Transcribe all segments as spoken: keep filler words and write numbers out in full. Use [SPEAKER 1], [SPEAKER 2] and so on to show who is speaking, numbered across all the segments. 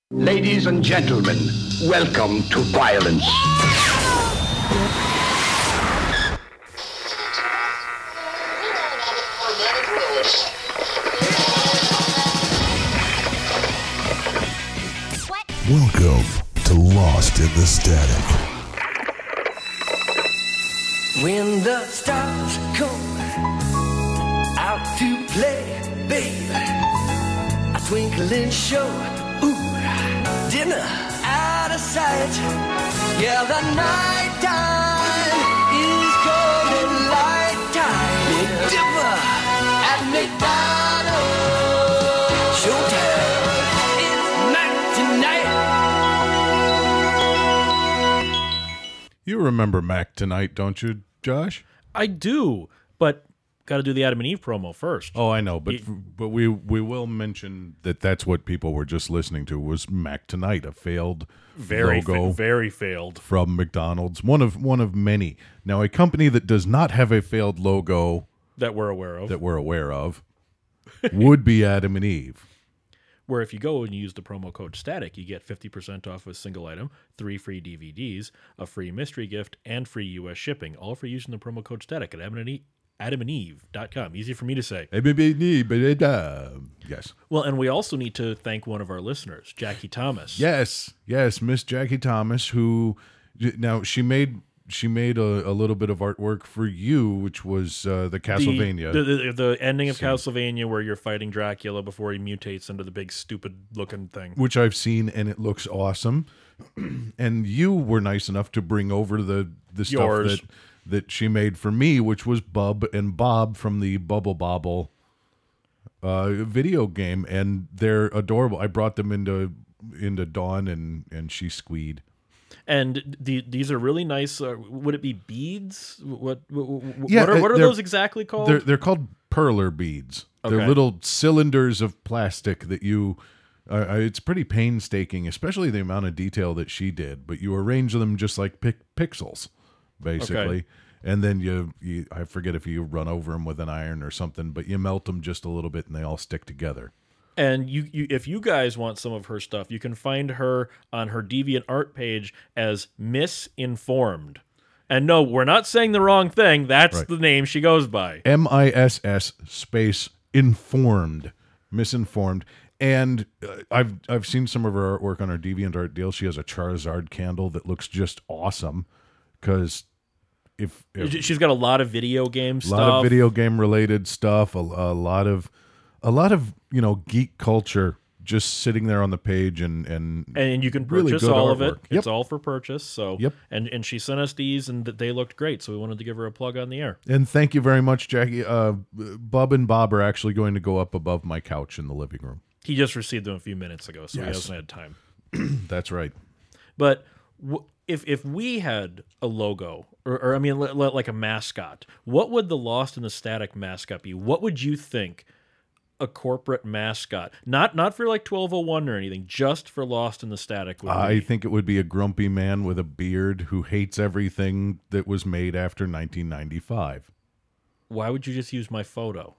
[SPEAKER 1] Ladies and gentlemen, welcome to violence.
[SPEAKER 2] Welcome to Lost in the Static.
[SPEAKER 3] When the stars come out to play, babe, a twinkling show, ooh, dinner out of sight. Yeah, the night time is coming, light time. Big Dipper at McDonald's. Showtime is night tonight.
[SPEAKER 4] You remember Mac Tonight, don't you, Josh?
[SPEAKER 5] I do, but got to do the Adam and Eve promo first.
[SPEAKER 4] Oh, I know, but
[SPEAKER 5] You-
[SPEAKER 4] but we we will mention that that's what people were just listening to was Mac Tonight, a failed
[SPEAKER 5] very,
[SPEAKER 4] logo
[SPEAKER 5] fa- very failed.
[SPEAKER 4] from McDonald's, one of one of many. Now, a company that does not have a failed logo
[SPEAKER 5] That we're aware of.
[SPEAKER 4] that we're aware of would be Adam and Eve.
[SPEAKER 5] Where if you go and you use the promo code STATIC, you get fifty percent off a single item, three free D V Ds, a free mystery gift, and free U S shipping, all for using the promo code STATIC at Adam and Eve. adam and eve dot com. Easy for me to say.
[SPEAKER 4] Yes.
[SPEAKER 5] Well, and we also need to thank one of our listeners, Jackie Thomas.
[SPEAKER 4] Yes, yes, Miss Jackie Thomas, who now she made she made a, a little bit of artwork for you, which was uh, the
[SPEAKER 5] The,
[SPEAKER 4] Castlevania,
[SPEAKER 5] the, the, the ending of
[SPEAKER 4] Scene.
[SPEAKER 5] Castlevania where you're fighting Dracula before he mutates into the big stupid looking thing.
[SPEAKER 4] which I've seen, and it looks awesome. And you were nice enough to bring over the the stuff
[SPEAKER 5] Yours.
[SPEAKER 4] that that she made for me, which was Bub and Bob from the Bubble Bobble uh, video game, and they're adorable. I brought them into into Dawn, and and she squeed.
[SPEAKER 5] And the, these are really nice. Uh, would it be beads? What what, what,
[SPEAKER 4] Yeah,
[SPEAKER 5] what are, what
[SPEAKER 4] uh,
[SPEAKER 5] are
[SPEAKER 4] they're-
[SPEAKER 5] those exactly called?
[SPEAKER 4] They're they're called perler beads. They're
[SPEAKER 5] Okay.
[SPEAKER 4] little cylinders of plastic that you. Uh, uh, it's pretty painstaking, especially the amount of detail that she did. But you arrange them just like pic- pixels, basically,
[SPEAKER 5] Okay.
[SPEAKER 4] and then you, you. I forget if you run over them with an iron or something, but you melt them just a little bit, and they all stick together.
[SPEAKER 5] And you, you, if you guys want some of her stuff, you can find her on her DeviantArt page as Misinformed. And no, we're not saying the wrong thing. That's
[SPEAKER 4] Right.
[SPEAKER 5] the name she goes by.
[SPEAKER 4] M I S S space informed, misinformed. And uh, I've I've seen some of her artwork on her DeviantArt deal. She has a Charizard candle that looks just awesome. Because if, if
[SPEAKER 5] She's got a lot of video game
[SPEAKER 4] a
[SPEAKER 5] stuff.
[SPEAKER 4] lot of video game related stuff, a, a lot of a lot of you know geek culture just sitting there on the page, and and
[SPEAKER 5] And you can
[SPEAKER 4] really
[SPEAKER 5] purchase
[SPEAKER 4] good
[SPEAKER 5] all of it.
[SPEAKER 4] artwork.
[SPEAKER 5] It's
[SPEAKER 4] Yep.
[SPEAKER 5] all for purchase. So
[SPEAKER 4] Yep.
[SPEAKER 5] And and she sent us these, and th- they looked great. So we wanted to give her a plug on the air.
[SPEAKER 4] And thank you very much, Jackie. Uh, Bub and Bob are actually going to go up above my couch in the living room.
[SPEAKER 5] He just received them a few minutes ago, so he
[SPEAKER 4] Yes.
[SPEAKER 5] hasn't had time.
[SPEAKER 4] That's right.
[SPEAKER 5] But w- if if we had a logo, or, or I mean, li- li- like a mascot, what would the Lost in the Static mascot be? What would you think a corporate mascot, not not for like twelve oh one or anything, just for Lost in the Static would
[SPEAKER 4] I
[SPEAKER 5] be?
[SPEAKER 4] think it would be a grumpy man with a beard who hates everything that was made after nineteen ninety-five.
[SPEAKER 5] Why would you just use my photo?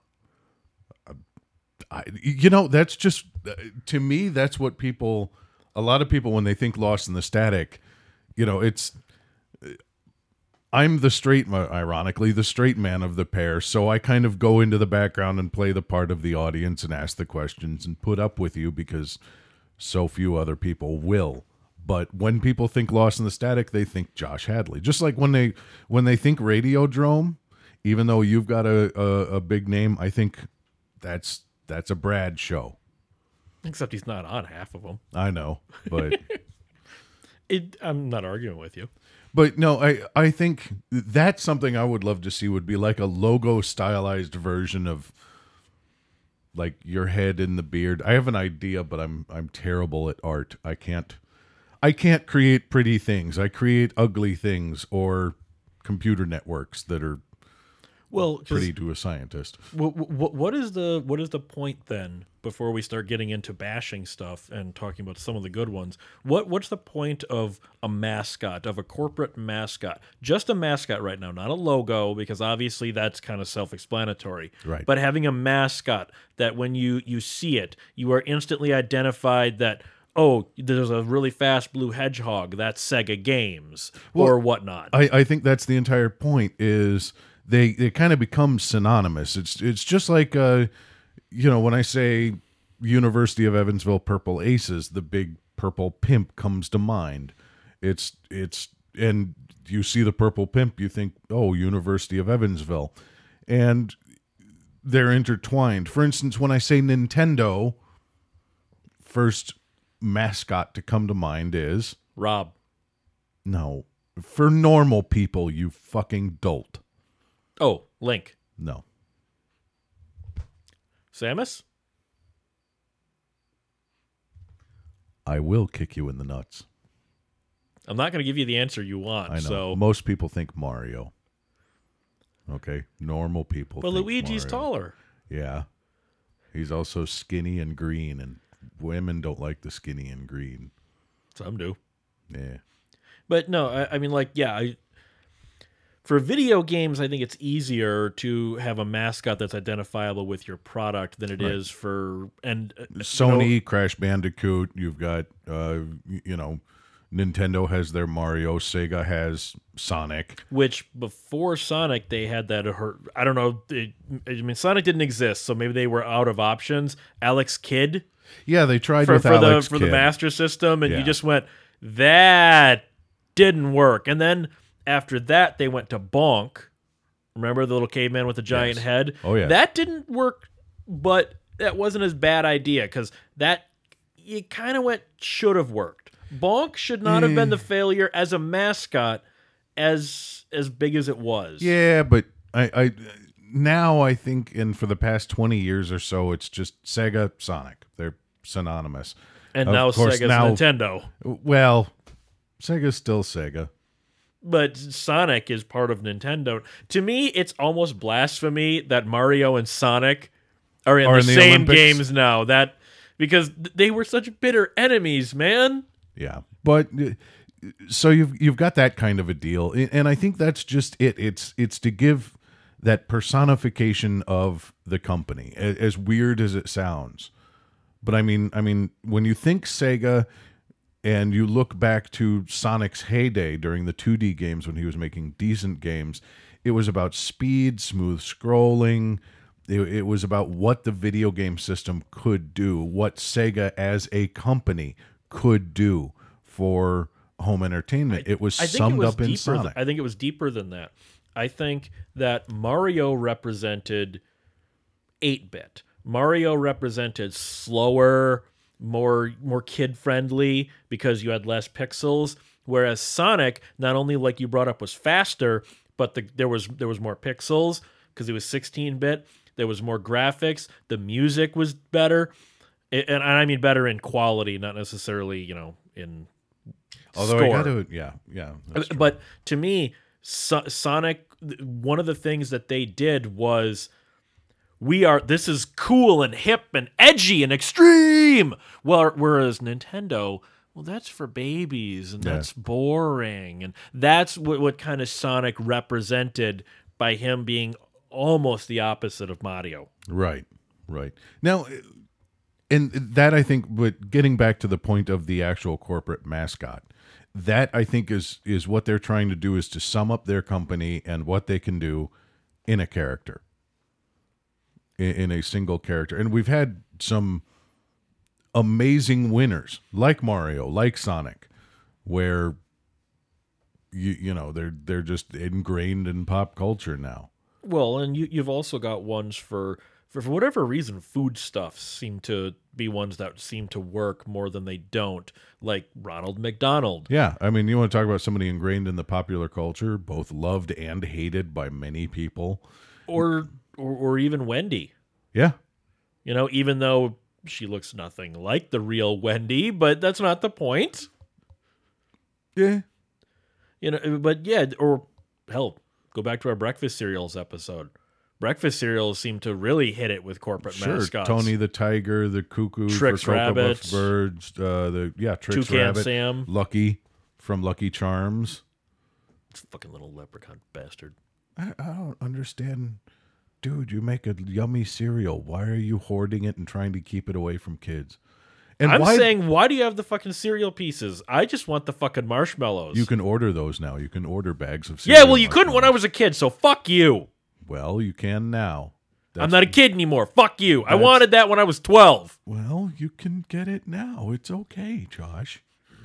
[SPEAKER 4] I, you know, that's just, uh, to me, that's what people, a lot of people, when they think Lost in the Static, you know, it's, I'm the straight, ironically, the straight man of the pair, so I kind of go into the background and play the part of the audience and ask the questions and put up with you because so few other people will. But when people think Lost in the Static, they think Josh Hadley. Just like when they when they think Radiodrome, even though you've got a, a, a big name, I think that's that's a Brad show.
[SPEAKER 5] Except he's not on half of them.
[SPEAKER 4] I know, but
[SPEAKER 5] It, I'm not arguing with you.
[SPEAKER 4] but no, I I think that's something I would love to see would be like a logo stylized version of like your head and the beard. I have an idea, but I'm I'm terrible at art. I can't I can't create pretty things. I create ugly things or computer networks that are
[SPEAKER 5] Well, 'cause
[SPEAKER 4] pretty to a scientist.
[SPEAKER 5] What, what, what is the what is the point then? Before we start getting into bashing stuff and talking about some of the good ones, what what's the point of a mascot, of a corporate mascot? Just a mascot right now, not a logo, because obviously that's kind of self-explanatory.
[SPEAKER 4] Right.
[SPEAKER 5] But having a mascot that when you you see it, you are instantly identified that, oh, there's a really fast blue hedgehog, that's Sega Games, or whatnot.
[SPEAKER 4] I, I think that's the entire point. Is they they kind of become synonymous. It's it's just like uh, you know, when I say University of Evansville Purple Aces, the big purple pimp comes to mind. It's it's and you see the purple pimp, you think, oh, University of Evansville, and they're intertwined. For instance, when I say Nintendo, first mascot to come to mind is
[SPEAKER 5] Rob.
[SPEAKER 4] no, for normal people, you fucking dolt.
[SPEAKER 5] Oh, Link.
[SPEAKER 4] No.
[SPEAKER 5] Samus?
[SPEAKER 4] I will kick you in the nuts.
[SPEAKER 5] I'm not going to give you the answer you want.
[SPEAKER 4] I know.
[SPEAKER 5] So.
[SPEAKER 4] Most people think Mario. Okay? Normal people
[SPEAKER 5] But
[SPEAKER 4] think
[SPEAKER 5] Luigi's
[SPEAKER 4] Mario.
[SPEAKER 5] taller.
[SPEAKER 4] Yeah. He's also skinny and green, and women don't like the skinny and green.
[SPEAKER 5] Some do.
[SPEAKER 4] Yeah.
[SPEAKER 5] But no, I, I mean, like, yeah, I, for video games, I think it's easier to have a mascot that's identifiable with your product than it
[SPEAKER 4] Right.
[SPEAKER 5] is for and uh,
[SPEAKER 4] Sony,
[SPEAKER 5] you know,
[SPEAKER 4] Crash Bandicoot. You've got, uh, y- you know, Nintendo has their Mario. Sega has Sonic.
[SPEAKER 5] which before Sonic they had that. Hurt, I don't know. It, I mean, Sonic didn't exist, so maybe they were out of options. Alex Kidd
[SPEAKER 4] Yeah, they tried
[SPEAKER 5] for,
[SPEAKER 4] with
[SPEAKER 5] for
[SPEAKER 4] Alex
[SPEAKER 5] the for the
[SPEAKER 4] Kidd.
[SPEAKER 5] Master System, and
[SPEAKER 4] Yeah.
[SPEAKER 5] you just went that didn't work. And then after that, they went to Bonk. Remember the little caveman with the giant
[SPEAKER 4] Yes.
[SPEAKER 5] head?
[SPEAKER 4] Oh, yeah.
[SPEAKER 5] That didn't work, but that wasn't as bad idea because that you kind of went should have worked. Bonk should not have been the failure as a mascot as as big as it was.
[SPEAKER 4] Yeah, but I, I now I think, and for the past twenty years or so, it's just Sega, Sonic. They're synonymous.
[SPEAKER 5] And
[SPEAKER 4] Of
[SPEAKER 5] now
[SPEAKER 4] course,
[SPEAKER 5] Sega's
[SPEAKER 4] now-
[SPEAKER 5] Nintendo.
[SPEAKER 4] Well, Sega's still Sega.
[SPEAKER 5] But Sonic is part of Nintendo. To me, it's almost blasphemy that Mario and Sonic are in
[SPEAKER 4] Are
[SPEAKER 5] the
[SPEAKER 4] in the
[SPEAKER 5] same
[SPEAKER 4] Olympics?
[SPEAKER 5] games now. That because th- they were such bitter enemies, man.
[SPEAKER 4] Yeah, but uh, so you've you've got that kind of a deal, and I think that's just it. It's it's to give that personification of the company, a- as weird as it sounds. But I mean, I mean, when you think Sega, and you look back to Sonic's heyday during the two D games when he was making decent games, it was about speed, smooth scrolling. It, it was about what the video game system could do, what Sega as a company could do for home entertainment. It was
[SPEAKER 5] I think
[SPEAKER 4] summed
[SPEAKER 5] it was
[SPEAKER 4] up in
[SPEAKER 5] deeper. th-
[SPEAKER 4] Sonic.
[SPEAKER 5] I think it was deeper than that. I think that Mario represented eight-bit. Mario represented slower, more more kid-friendly because you had less pixels. Whereas Sonic, not only like you brought up, was faster, but the, there was there was more pixels because it was sixteen-bit. There was more graphics. The music was better, and, and I mean better in quality, not necessarily you know in
[SPEAKER 4] Although
[SPEAKER 5] score.
[SPEAKER 4] I got to, yeah, yeah. that's true.
[SPEAKER 5] But to me, so- Sonic, one of the things that they did was we are this is cool and hip and edgy and extreme. Well, whereas Nintendo, well, that's for babies and
[SPEAKER 4] Yeah.
[SPEAKER 5] that's boring, and that's what what kind of Sonic represented by him being almost the opposite of Mario.
[SPEAKER 4] Right, right. Now, and that I think, but getting back to the point of the actual corporate mascot, that I think is is what they're trying to do, is to sum up their company and what they can do in a character, in, in a single character. And we've had some amazing winners like Mario, like Sonic, where you you know they're they're just ingrained in pop culture now.
[SPEAKER 5] Well, and you, you've also got ones for, for, for whatever reason, foodstuffs seem to be ones that seem to work more than they don't, like Ronald McDonald.
[SPEAKER 4] Yeah, I mean, you want to talk about somebody ingrained in the popular culture, both loved and hated by many people.
[SPEAKER 5] Or, or or even Wendy.
[SPEAKER 4] Yeah,
[SPEAKER 5] You know, even though she looks nothing like the real Wendy, but that's not the point.
[SPEAKER 4] yeah,
[SPEAKER 5] You know, but yeah, or hell, go back to our breakfast cereals episode. Breakfast cereals seem to really hit it with corporate
[SPEAKER 4] sure.
[SPEAKER 5] mascots.
[SPEAKER 4] Tony the Tiger, the Cuckoo
[SPEAKER 5] Trix
[SPEAKER 4] for Cocoa
[SPEAKER 5] Rabbit.
[SPEAKER 4] Puffs Birds, uh, the yeah, Trix
[SPEAKER 5] Toucan
[SPEAKER 4] Rabbit,
[SPEAKER 5] Sam.
[SPEAKER 4] Lucky from Lucky Charms.
[SPEAKER 5] Fucking little leprechaun bastard.
[SPEAKER 4] I, I don't understand, dude. You make a yummy cereal. Why are you hoarding it and trying to keep it away from kids? And
[SPEAKER 5] I'm
[SPEAKER 4] why,
[SPEAKER 5] saying, why do you have the fucking cereal pieces? I just want the fucking marshmallows.
[SPEAKER 4] you can order those now. You can order bags of
[SPEAKER 5] yeah,
[SPEAKER 4] cereal.
[SPEAKER 5] well, you couldn't when I
[SPEAKER 4] marshmallows.
[SPEAKER 5] was a kid, so fuck you.
[SPEAKER 4] Well, you can now.
[SPEAKER 5] I'm
[SPEAKER 4] That's-
[SPEAKER 5] not a kid anymore. Fuck you. I
[SPEAKER 4] That's-
[SPEAKER 5] wanted that when I was twelve.
[SPEAKER 4] Well, you can get it now. It's okay, Josh.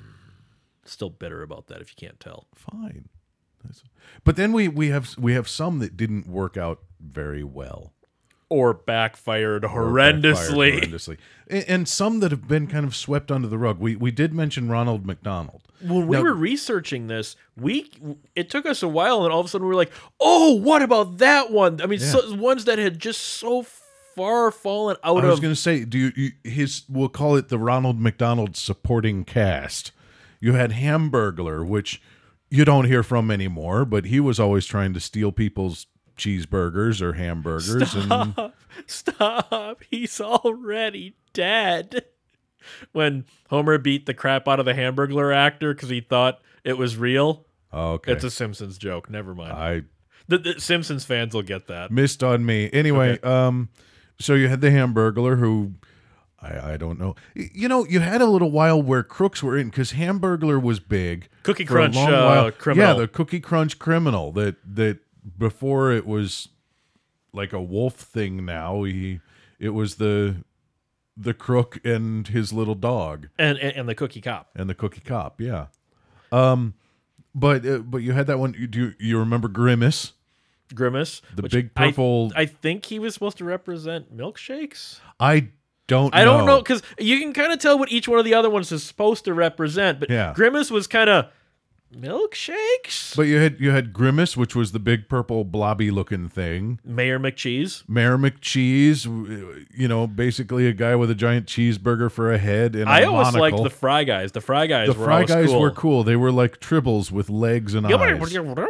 [SPEAKER 5] Still bitter about that if you can't tell.
[SPEAKER 4] Fine. That's- But then we we have we have some that didn't work out very well.
[SPEAKER 5] Or backfired
[SPEAKER 4] Or
[SPEAKER 5] horrendously.
[SPEAKER 4] backfired horrendously. And, and some that have been kind of swept under the rug. We we did mention Ronald McDonald.
[SPEAKER 5] When we
[SPEAKER 4] Now-
[SPEAKER 5] were researching this, we it took us a while, and all of a sudden we were like, "Oh, what about that one?" I mean,
[SPEAKER 4] Yeah.
[SPEAKER 5] so, ones that had just so far fallen out
[SPEAKER 4] I was
[SPEAKER 5] of.
[SPEAKER 4] going to say, do you, you his? We'll call it the Ronald McDonald supporting cast. You had Hamburglar, which you don't hear from anymore, but he was always trying to steal people's cheeseburgers or hamburgers. And
[SPEAKER 5] Stop! Stop! He's already dead. When Homer beat the crap out of the Hamburglar actor because he thought it was real.
[SPEAKER 4] oh, okay,
[SPEAKER 5] It's a Simpsons joke. Never mind.
[SPEAKER 4] I
[SPEAKER 5] the, the Simpsons fans will get that.
[SPEAKER 4] missed on me. Anyway, um, so you had the Hamburglar who. I, I don't know. Y- You know, you had a little while where crooks were in because Hamburglar was big.
[SPEAKER 5] Cookie
[SPEAKER 4] for a
[SPEAKER 5] Crunch,
[SPEAKER 4] long
[SPEAKER 5] uh,
[SPEAKER 4] while.
[SPEAKER 5] criminal.
[SPEAKER 4] Yeah, the Cookie Crunch criminal that that before it was like a wolf thing. Now he it was the the crook and his little dog
[SPEAKER 5] And, and and the Cookie Cop.
[SPEAKER 4] and the cookie cop. Yeah. Um, but uh, but you had that one. You, do you, you remember Grimace?
[SPEAKER 5] Grimace.
[SPEAKER 4] The
[SPEAKER 5] which
[SPEAKER 4] big
[SPEAKER 5] I-
[SPEAKER 4] purple-
[SPEAKER 5] I, think he was supposed to represent milkshakes.
[SPEAKER 4] I don't.
[SPEAKER 5] I don't know
[SPEAKER 4] know
[SPEAKER 5] because you can kind of tell what each one of the other ones is supposed to represent. But
[SPEAKER 4] Yeah.
[SPEAKER 5] Grimace was kind of milkshakes.
[SPEAKER 4] But you had you had Grimace, which was the big purple blobby looking thing.
[SPEAKER 5] Mayor McCheese.
[SPEAKER 4] Mayor McCheese, you know, basically a guy with a giant cheeseburger for a head and a
[SPEAKER 5] I always
[SPEAKER 4] monocle.
[SPEAKER 5] liked the Fry Guys. The Fry Guys
[SPEAKER 4] The
[SPEAKER 5] were
[SPEAKER 4] Fry
[SPEAKER 5] always
[SPEAKER 4] guys
[SPEAKER 5] cool.
[SPEAKER 4] were cool. They were like tribbles with legs and eyes,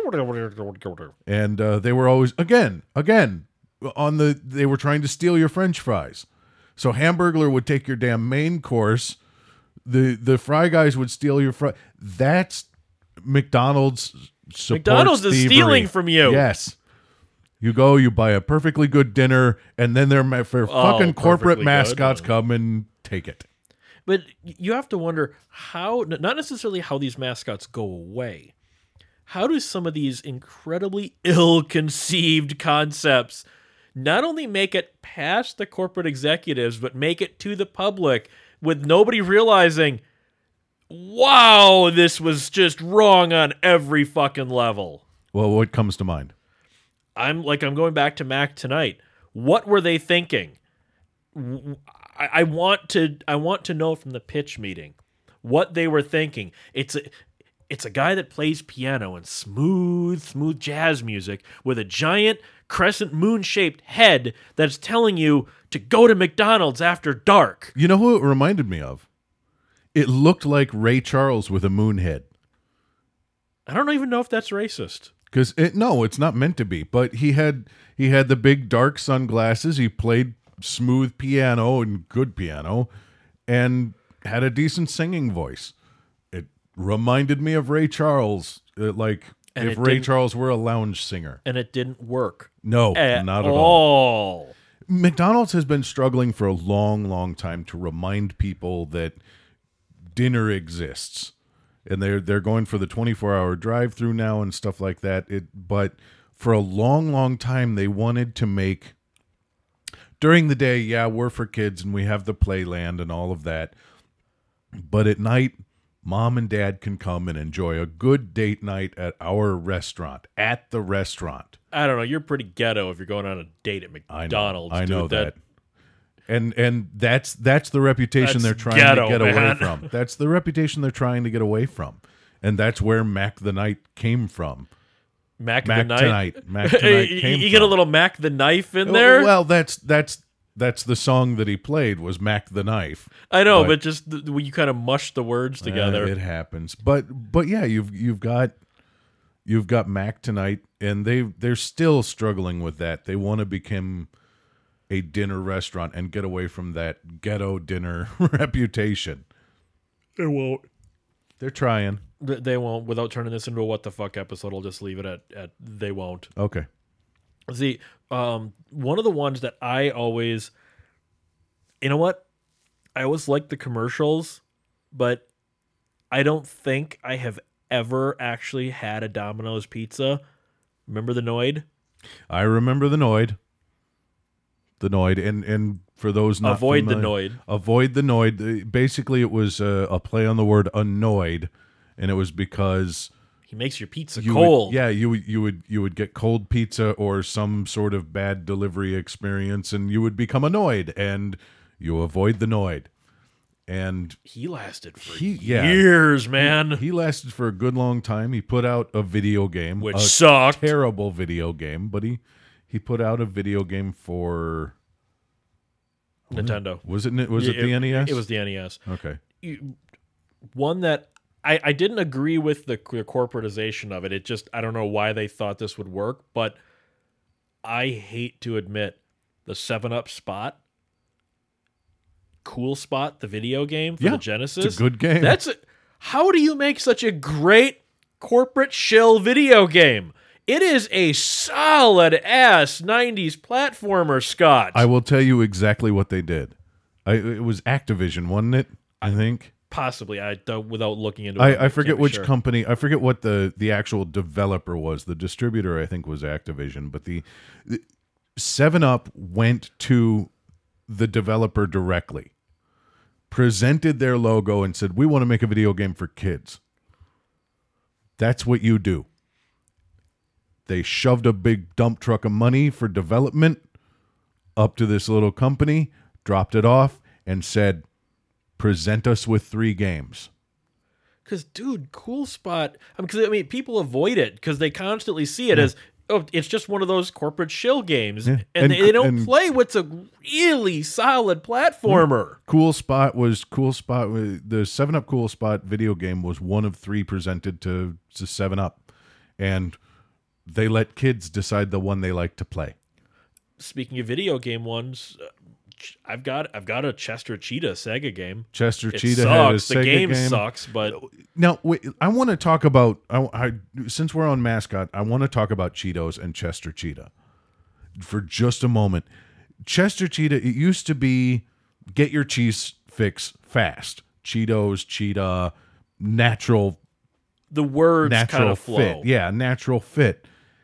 [SPEAKER 4] and uh, they were always again, again on the. They were trying to steal your French fries. So Hamburglar would take your damn main course. The the Fry Guys would steal your fry. That's McDonald's. Supports
[SPEAKER 5] McDonald's is
[SPEAKER 4] thievery.
[SPEAKER 5] stealing from you.
[SPEAKER 4] Yes. You go, you buy a perfectly good dinner, and then their ma- for fucking corporate
[SPEAKER 5] perfectly
[SPEAKER 4] mascots
[SPEAKER 5] good.
[SPEAKER 4] come and take it.
[SPEAKER 5] But you have to wonder how, not necessarily how these mascots go away. How do some of these incredibly ill-conceived concepts not only make it past the corporate executives, but make it to the public with nobody realizing, wow, this was just wrong on every fucking level?
[SPEAKER 4] Well, what comes to mind?
[SPEAKER 5] I'm like, I'm going back to Mac tonight. What were they thinking? I, I want to I want to know from the pitch meeting what they were thinking. It's a it's a guy that plays piano and smooth, smooth jazz music with a giant crescent moon shaped head that's telling you to go to McDonald's after dark.
[SPEAKER 4] You know who it reminded me of? It looked like Ray Charles with a moon head.
[SPEAKER 5] I don't even know if that's racist.
[SPEAKER 4] Because it no, it's not meant to be. But he had he had the big dark sunglasses. He played smooth piano and good piano, and had a decent singing voice. It reminded me of Ray Charles, uh, like
[SPEAKER 5] And
[SPEAKER 4] if
[SPEAKER 5] it
[SPEAKER 4] Ray
[SPEAKER 5] didn't-
[SPEAKER 4] Charles were a lounge singer.
[SPEAKER 5] And it didn't work.
[SPEAKER 4] No,
[SPEAKER 5] At
[SPEAKER 4] not at all.
[SPEAKER 5] all.
[SPEAKER 4] McDonald's has been struggling for a long, long time to remind people that dinner exists, and they're they're going for the twenty-four hour drive-through now and stuff like that. It, but for a long, long time, they wanted to make during the day. Yeah, we're for kids, and we have the playland and all of that. But at night, mom and dad can come and enjoy a good date night at our restaurant, at the restaurant.
[SPEAKER 5] I don't know. You're pretty ghetto if you're going on a date at
[SPEAKER 4] I know,
[SPEAKER 5] McDonald's.
[SPEAKER 4] I know
[SPEAKER 5] dude.
[SPEAKER 4] that. And and that's that's the reputation
[SPEAKER 5] That's
[SPEAKER 4] they're trying
[SPEAKER 5] ghetto,
[SPEAKER 4] to get away
[SPEAKER 5] man.
[SPEAKER 4] from. That's the reputation they're trying to get away from. And that's where Mac the Knight came from.
[SPEAKER 5] Mac,
[SPEAKER 4] Mac
[SPEAKER 5] the Knight.
[SPEAKER 4] Tonight. Mac Tonight
[SPEAKER 5] you
[SPEAKER 4] came
[SPEAKER 5] you get a
[SPEAKER 4] from.
[SPEAKER 5] little Mac the Knife in there.
[SPEAKER 4] Well, that's that's that's the song that he played was Mac the Knife.
[SPEAKER 5] I know,
[SPEAKER 4] but-
[SPEAKER 5] but, just the, when you kind of mush the words together.
[SPEAKER 4] Uh, it happens. But but yeah, you've you've got you've got Mac Tonight, and they they're still struggling with that. They want to become a dinner restaurant and get away from that ghetto dinner reputation.
[SPEAKER 5] They won't.
[SPEAKER 4] They're trying.
[SPEAKER 5] Th- They won't. Without turning this into a what the fuck episode, I'll just leave it at, at they won't.
[SPEAKER 4] Okay.
[SPEAKER 5] See, um, one of the ones that I always, you know what? I always like the commercials, but I don't think I have ever actually had a Domino's pizza. Remember the Noid?
[SPEAKER 4] I remember the Noid. The Noid, and and for those not
[SPEAKER 5] Avoid the
[SPEAKER 4] familiar-
[SPEAKER 5] Noid.
[SPEAKER 4] Avoid the Noid. Uh, Basically, it was a, a play on the word annoyed, and it was because
[SPEAKER 5] He makes your pizza
[SPEAKER 4] you
[SPEAKER 5] cold.
[SPEAKER 4] Would, yeah, you would you would you would get cold pizza or some sort of bad delivery experience, and you would become annoyed, and you avoid the Noid. And
[SPEAKER 5] He lasted for
[SPEAKER 4] He- yeah.
[SPEAKER 5] years, man.
[SPEAKER 4] he lasted for a good long time. He put out a video game,
[SPEAKER 5] Which
[SPEAKER 4] a
[SPEAKER 5] sucked.
[SPEAKER 4] terrible video game, but he he put out a video game for
[SPEAKER 5] Nintendo.
[SPEAKER 4] was it was it
[SPEAKER 5] Yeah,
[SPEAKER 4] the N E S?
[SPEAKER 5] It was the N E S.
[SPEAKER 4] Okay.
[SPEAKER 5] You- One that I, I didn't agree with the, the corporatization of it. It just, I don't know why they thought this would work, but I hate to admit the seven up Spot, Cool Spot, the video game for
[SPEAKER 4] Yeah,
[SPEAKER 5] the
[SPEAKER 4] it's a
[SPEAKER 5] Genesis.
[SPEAKER 4] good game.
[SPEAKER 5] That's a, how do you make such a great corporate shill video game? It is a solid ass nineties platformer, Scott.
[SPEAKER 4] I will tell you exactly what they did. I, it was Activision, wasn't it? I think.
[SPEAKER 5] Possibly, I don't, without looking into it.
[SPEAKER 4] I, I
[SPEAKER 5] can't
[SPEAKER 4] forget
[SPEAKER 5] be
[SPEAKER 4] which
[SPEAKER 5] sure.
[SPEAKER 4] company. I forget what the, the actual developer was. The distributor, I think, was Activision. But the, the Seven Up went to the developer directly, presented their logo, and said, "We want to make a video game for kids." That's what you do. They shoved a big dump truck of money for development up to this little company, dropped it off, and said, "Present us with three games."
[SPEAKER 5] Because, dude, Cool Spot. I mean, 'cause, I mean, people avoid it because they constantly see it as, oh, it's just one of those corporate shill games,
[SPEAKER 4] Yeah.
[SPEAKER 5] and,
[SPEAKER 4] And-
[SPEAKER 5] they, they don't
[SPEAKER 4] and-
[SPEAKER 5] play what's a really solid platformer.
[SPEAKER 4] Cool Spot was Cool Spot. The Seven Up Cool Spot video game was one of three presented to to Seven Up, and they let kids decide the one they like to play.
[SPEAKER 5] Speaking of video game ones, uh, ch- I've got I've got a Chester Cheetah Sega game.
[SPEAKER 4] Chester
[SPEAKER 5] It
[SPEAKER 4] Cheetah had a
[SPEAKER 5] sucks. The
[SPEAKER 4] Sega
[SPEAKER 5] game,
[SPEAKER 4] game.
[SPEAKER 5] sucks, but
[SPEAKER 4] Now, wait, I want to talk about. I, I since we're on mascot, I want to talk about Cheetos and Chester Cheetah for just a moment. Chester Cheetah. It used to be get your cheese fix fast. Cheetos, Cheetah, natural,
[SPEAKER 5] the words
[SPEAKER 4] natural
[SPEAKER 5] kind of flow.
[SPEAKER 4] fit. Yeah, natural fit.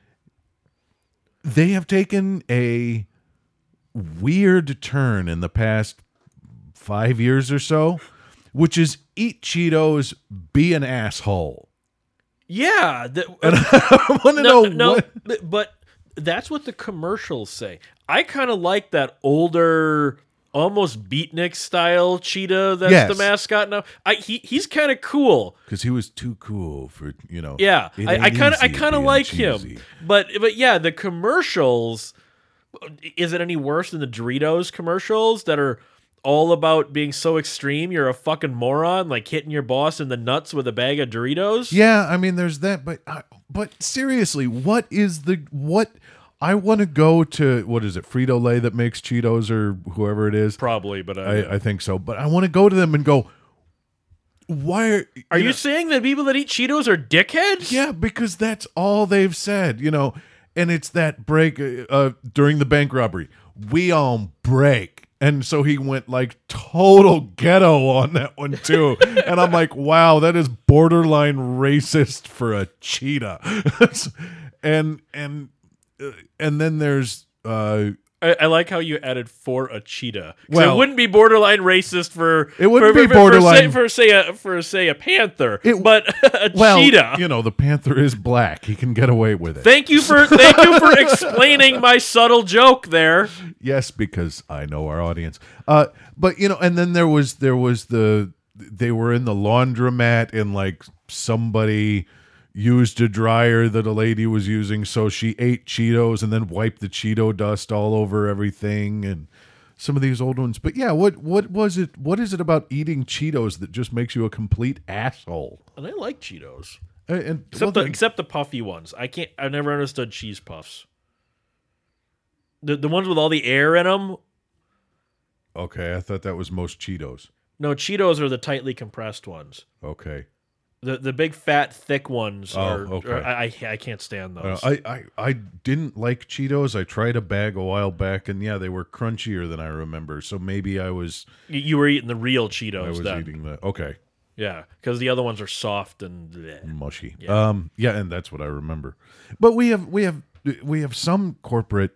[SPEAKER 4] They have taken a weird turn in the past five years or so, which is eat Cheetos, be an asshole.
[SPEAKER 5] Yeah, the,
[SPEAKER 4] I want to
[SPEAKER 5] no,
[SPEAKER 4] know
[SPEAKER 5] no,
[SPEAKER 4] what.
[SPEAKER 5] th- but that's what the commercials say. I kind of like that older, almost beatnik style cheetah that's
[SPEAKER 4] Yes.
[SPEAKER 5] the mascot now. I he he's kind of cool.
[SPEAKER 4] Because he was too cool for, you know.
[SPEAKER 5] Yeah,
[SPEAKER 4] it
[SPEAKER 5] I
[SPEAKER 4] ain't
[SPEAKER 5] kind of I
[SPEAKER 4] easy
[SPEAKER 5] kind of
[SPEAKER 4] being
[SPEAKER 5] like
[SPEAKER 4] cheesy.
[SPEAKER 5] him. But but yeah, the commercials. Is it any worse than the Doritos commercials that are all about being so extreme you're a fucking moron, like hitting your boss in the nuts with a bag of Doritos?
[SPEAKER 4] Yeah, I mean, there's that, but uh, but seriously, what is the what? I want to go to what is it, Frito Lay that makes Cheetos or whoever it is.
[SPEAKER 5] Probably, but I,
[SPEAKER 4] I, I think so, but I want to go to them and go. Why are,
[SPEAKER 5] are you
[SPEAKER 4] know-
[SPEAKER 5] saying that people that eat Cheetos are dickheads?
[SPEAKER 4] Yeah, because that's all they've said, you know, and it's that break uh, uh, during the bank robbery. We on break. And so he went like total ghetto on that one too. And I'm like, wow, that is borderline racist for a cheetah. and and uh, and then there's uh
[SPEAKER 5] I, I like how you added for a cheetah. 'Cause
[SPEAKER 4] Well-
[SPEAKER 5] it wouldn't be borderline racist for
[SPEAKER 4] It wouldn't
[SPEAKER 5] for,
[SPEAKER 4] be
[SPEAKER 5] for,
[SPEAKER 4] borderline-
[SPEAKER 5] for, say, for say a for say a panther,
[SPEAKER 4] It-
[SPEAKER 5] but a
[SPEAKER 4] well,
[SPEAKER 5] cheetah.
[SPEAKER 4] you know, the panther is black. He can get away with it.
[SPEAKER 5] Thank you for thank you for explaining my subtle joke there.
[SPEAKER 4] Yes, because I know our audience. Uh, but you know, and then there was there was the they were in the laundromat and like somebody used a dryer that a lady was using, so she ate Cheetos and then wiped the Cheeto dust all over everything and some of these old ones. But yeah, what what was it? What is it about eating Cheetos that just makes you a complete asshole?
[SPEAKER 5] And I like Cheetos,
[SPEAKER 4] Uh, And
[SPEAKER 5] except
[SPEAKER 4] well,
[SPEAKER 5] the
[SPEAKER 4] then-
[SPEAKER 5] except the puffy ones. I can't. I never understood cheese puffs. The the ones with all the air in them.
[SPEAKER 4] okay, I thought that was most Cheetos.
[SPEAKER 5] No, Cheetos are the tightly compressed ones.
[SPEAKER 4] Okay.
[SPEAKER 5] The the big fat thick ones
[SPEAKER 4] Oh,
[SPEAKER 5] are.
[SPEAKER 4] okay.
[SPEAKER 5] are- I, I I can't stand
[SPEAKER 4] Uh,
[SPEAKER 5] those.
[SPEAKER 4] I, I I didn't like Cheetos. I tried a bag a while back, and yeah, they were crunchier than I remember. So maybe I was
[SPEAKER 5] you, you were eating the real Cheetos
[SPEAKER 4] I was
[SPEAKER 5] then.
[SPEAKER 4] eating the okay
[SPEAKER 5] Yeah, because the other ones are soft and. bleh.
[SPEAKER 4] mushy.
[SPEAKER 5] Yeah.
[SPEAKER 4] Um, yeah, and that's what I remember. But we have we have we have some corporate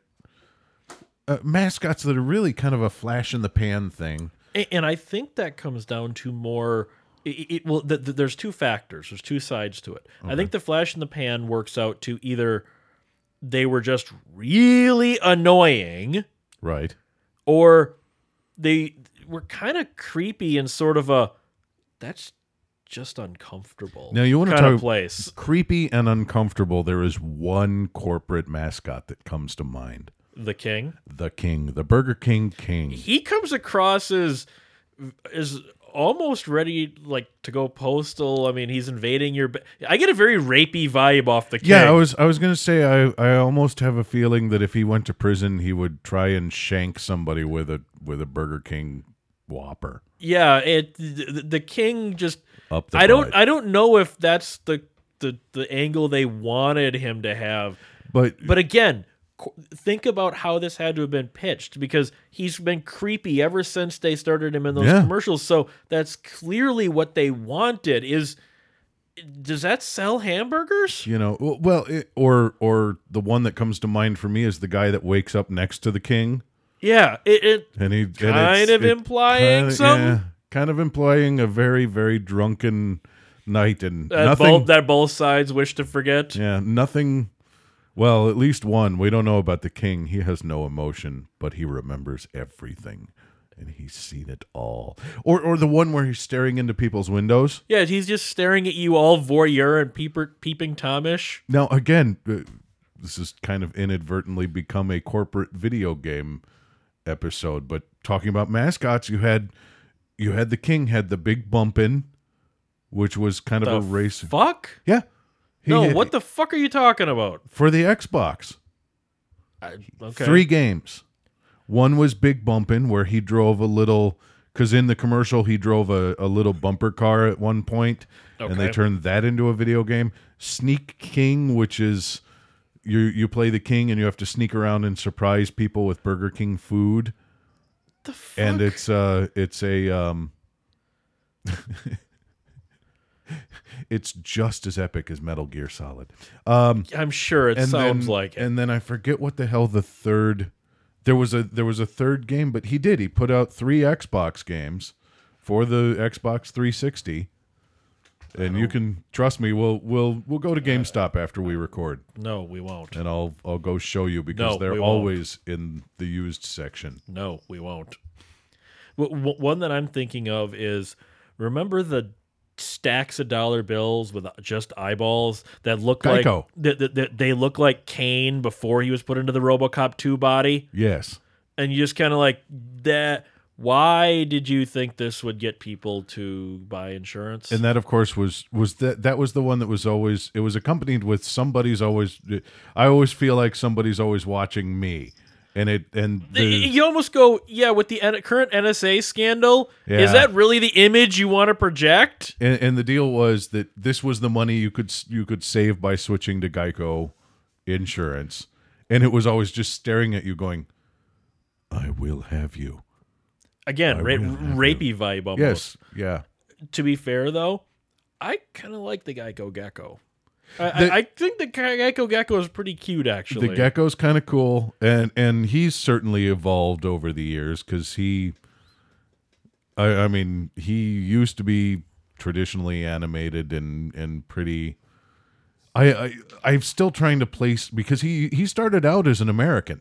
[SPEAKER 4] uh, mascots that are really kind of a flash in the pan thing.
[SPEAKER 5] And, and I think that comes down to more. It, it well, th- th- there's two factors. There's two sides to it. I think the flash in the pan works out to either they were just really annoying,
[SPEAKER 4] Right.
[SPEAKER 5] or they were kind of creepy and sort of a that's just uncomfortable.
[SPEAKER 4] Now you want to
[SPEAKER 5] kind
[SPEAKER 4] talk
[SPEAKER 5] of place.
[SPEAKER 4] creepy and uncomfortable. There is one corporate mascot that comes to mind:
[SPEAKER 5] The king.
[SPEAKER 4] the King, the Burger King King.
[SPEAKER 5] He comes across as as almost ready like to go postal. I mean, he's invading your. Ba- I get a very rapey vibe off the king.
[SPEAKER 4] Yeah, I was I was gonna say I I almost have a feeling that if he went to prison, he would try and shank somebody with a with a Burger King Whopper
[SPEAKER 5] Yeah, it the, the king just.
[SPEAKER 4] up the.
[SPEAKER 5] I don't.
[SPEAKER 4] butt.
[SPEAKER 5] I don't know if that's the the the angle they wanted him to have.
[SPEAKER 4] But
[SPEAKER 5] But again, co- think about how this had to have been pitched, because he's been creepy ever since they started him in those
[SPEAKER 4] Yeah.
[SPEAKER 5] commercials. So that's clearly what they wanted. Is does that sell hamburgers?
[SPEAKER 4] you know, well, it, or or the one that comes to mind for me is the guy that wakes up next to the king,
[SPEAKER 5] Yeah, it, it
[SPEAKER 4] and he and
[SPEAKER 5] kind
[SPEAKER 4] it's-
[SPEAKER 5] of
[SPEAKER 4] it
[SPEAKER 5] implying
[SPEAKER 4] kinda-
[SPEAKER 5] something.
[SPEAKER 4] yeah, kind of implying a very very drunken night and
[SPEAKER 5] That
[SPEAKER 4] nothing.
[SPEAKER 5] both, that both sides wish to forget.
[SPEAKER 4] Yeah, nothing. Well, at least one. We don't know about the king. He has no emotion, but he remembers everything, and he's seen it all. Or, or the one where he's staring into people's windows.
[SPEAKER 5] Yeah, he's just staring at you all voyeur and peeper, peeping Tomish.
[SPEAKER 4] Now, again, uh, this has kind of inadvertently become a corporate video game episode. But talking about mascots, you had you had the king had the big bumpin', which was kind of
[SPEAKER 5] The
[SPEAKER 4] a race.
[SPEAKER 5] Fuck?
[SPEAKER 4] Yeah. He
[SPEAKER 5] No,
[SPEAKER 4] had-
[SPEAKER 5] what the fuck are you talking about?
[SPEAKER 4] for the Xbox?
[SPEAKER 5] I, okay.
[SPEAKER 4] Three games. One was Big Bumpin', where he drove a little, because in the commercial he drove a, a little bumper car at one point, and they
[SPEAKER 5] Okay.
[SPEAKER 4] turned that into a video game. Sneak King, which is you you play the king and you have to sneak around and surprise people with Burger King food,
[SPEAKER 5] The fuck?
[SPEAKER 4] and it's uh it's a um. It's just as epic as Metal Gear Solid. Um,
[SPEAKER 5] I'm sure it
[SPEAKER 4] and
[SPEAKER 5] sounds
[SPEAKER 4] then,
[SPEAKER 5] like it.
[SPEAKER 4] And then I forget what the hell the third. There was a there was a third game, but he did. He put out three Xbox games for the Xbox three sixty. And you can trust me. We'll we'll we'll go to GameStop after we record,
[SPEAKER 5] No, we won't.
[SPEAKER 4] and I'll I'll go show you because
[SPEAKER 5] No,
[SPEAKER 4] they're
[SPEAKER 5] we won't.
[SPEAKER 4] always in the used section.
[SPEAKER 5] No, we won't. W- w- one that I'm thinking of is, remember the stacks of dollar bills with just eyeballs that look
[SPEAKER 4] Geico.
[SPEAKER 5] like that, that, that they look like Kane before he was put into the RoboCop two body,
[SPEAKER 4] Yes.
[SPEAKER 5] and you just kind of like that. Why did you think this would get people to buy insurance?
[SPEAKER 4] And that, of course, was was that that was the one that was always. It was accompanied with somebody's always. I always feel like somebody's always watching me, and it and the,
[SPEAKER 5] you almost go, yeah, with the N- current N S A scandal,
[SPEAKER 4] Yeah.
[SPEAKER 5] is that really the image you want to project?
[SPEAKER 4] and, and the deal was that this was the money you could you could save by switching to Geico insurance, and it was always just staring at you, going, "I will have you."
[SPEAKER 5] Again,
[SPEAKER 4] I
[SPEAKER 5] ra-
[SPEAKER 4] will have
[SPEAKER 5] rapey vibe almost.
[SPEAKER 4] Yes, yeah.
[SPEAKER 5] To be fair, though, I kind of like the Geico Gecko. I,
[SPEAKER 4] The-
[SPEAKER 5] I, I think the Geico Gecko is pretty cute, actually.
[SPEAKER 4] The gecko's kind of cool, and and he's certainly evolved over the years because he, I, I mean, he used to be traditionally animated and and pretty. I, I I'm still trying to place because he he started out as an American,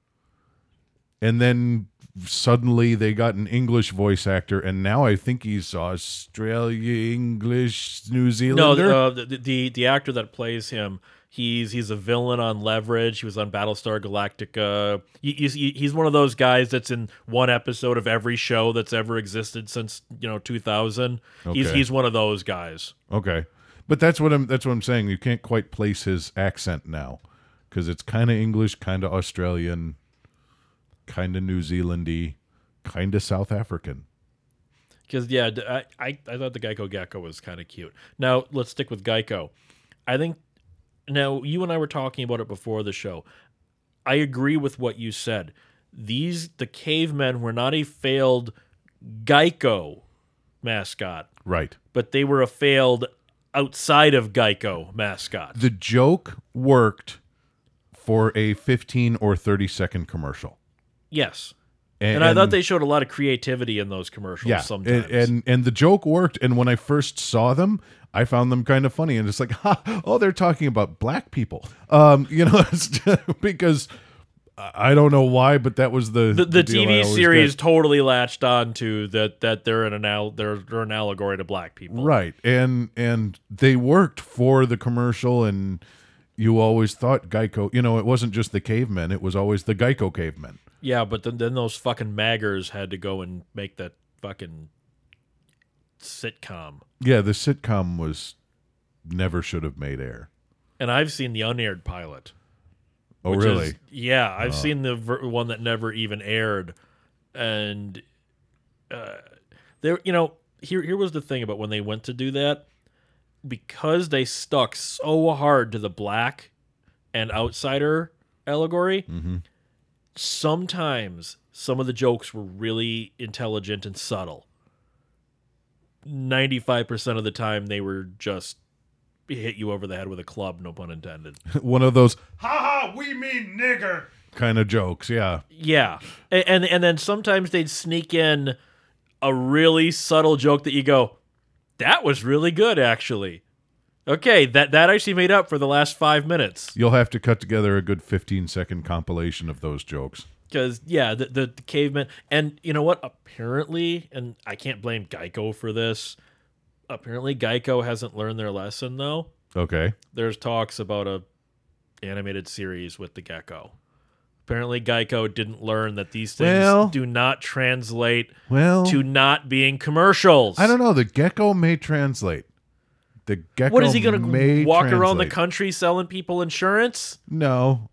[SPEAKER 4] and then suddenly they got an English voice actor, and now I think he's Australia, English, New
[SPEAKER 5] no,
[SPEAKER 4] Zealander.
[SPEAKER 5] uh, the, the the actor that plays him, he's he's a villain on Leverage. He was on Battlestar Galactica. He, he's he's one of those guys that's in one episode of every show that's ever existed since you know two thousand. He's
[SPEAKER 4] Okay.
[SPEAKER 5] he's one of those guys.
[SPEAKER 4] Okay, but that's what I'm. That's what I'm saying. You can't quite place his accent now because it's kind of English, kind of Australian, kind of New Zealandy, kind of South African.
[SPEAKER 5] Because, yeah, d- I, I, I thought the Geico Gecko was kind of cute. Now, let's stick with Geico. I think, now, you and I were talking about it before the show. I agree with what you said. These, the cavemen were not a failed Geico mascot,
[SPEAKER 4] Right.
[SPEAKER 5] but they were a failed outside of Geico mascot.
[SPEAKER 4] The joke worked for a fifteen or thirty second commercial.
[SPEAKER 5] Yes. And, I thought they showed a lot of creativity in those commercials
[SPEAKER 4] yeah,
[SPEAKER 5] sometimes.
[SPEAKER 4] And, and and the joke worked. And when I first saw them, I found them kind of funny. And it's like, ha, oh, they're talking about black people. Um, you know, it's just because I don't know why, but that was the
[SPEAKER 5] the, the,
[SPEAKER 4] the deal
[SPEAKER 5] T V
[SPEAKER 4] I always
[SPEAKER 5] series
[SPEAKER 4] get.
[SPEAKER 5] totally latched on to that that they're an anal- they're, they're an allegory to black people.
[SPEAKER 4] Right. And and they worked for the commercial, and you always thought Geico, you know, it wasn't just the cavemen, it was always the Geico cavemen.
[SPEAKER 5] Yeah, but then, then those fucking maggers had to go and make that fucking sitcom.
[SPEAKER 4] Yeah, the sitcom was never should have made air.
[SPEAKER 5] And I've seen the unaired pilot.
[SPEAKER 4] Oh,
[SPEAKER 5] which
[SPEAKER 4] really?
[SPEAKER 5] is- yeah, I've seen the ver- one that never even aired. And uh, there, you know, here here was the thing about when they went to do that. Because they stuck so hard to the black and outsider allegory,
[SPEAKER 4] Mm-hmm.
[SPEAKER 5] sometimes some of the jokes were really intelligent and subtle. ninety-five percent of the time, they were just hit you over the head with a club, no pun intended.
[SPEAKER 4] One of those, ha ha, we mean nigger kind of jokes, yeah.
[SPEAKER 5] Yeah. And, and and then sometimes they'd sneak in a really subtle joke that you go, that was really good, actually. Okay, that, that actually made up for the last five minutes.
[SPEAKER 4] You'll have to cut together a good fifteen second compilation of those jokes.
[SPEAKER 5] Because, yeah, the, the, the caveman... And you know what? Apparently, and I can't blame Geico for this, apparently Geico hasn't learned their lesson, though.
[SPEAKER 4] Okay.
[SPEAKER 5] There's talks about a animated series with the gecko. Apparently Geico didn't learn that these things
[SPEAKER 4] Well-
[SPEAKER 5] do not translate
[SPEAKER 4] Well,
[SPEAKER 5] to not being commercials.
[SPEAKER 4] I don't know. The gecko may translate. The gecko
[SPEAKER 5] What is he going
[SPEAKER 4] may
[SPEAKER 5] to walk around the
[SPEAKER 4] translate.
[SPEAKER 5] country selling people insurance?
[SPEAKER 4] No.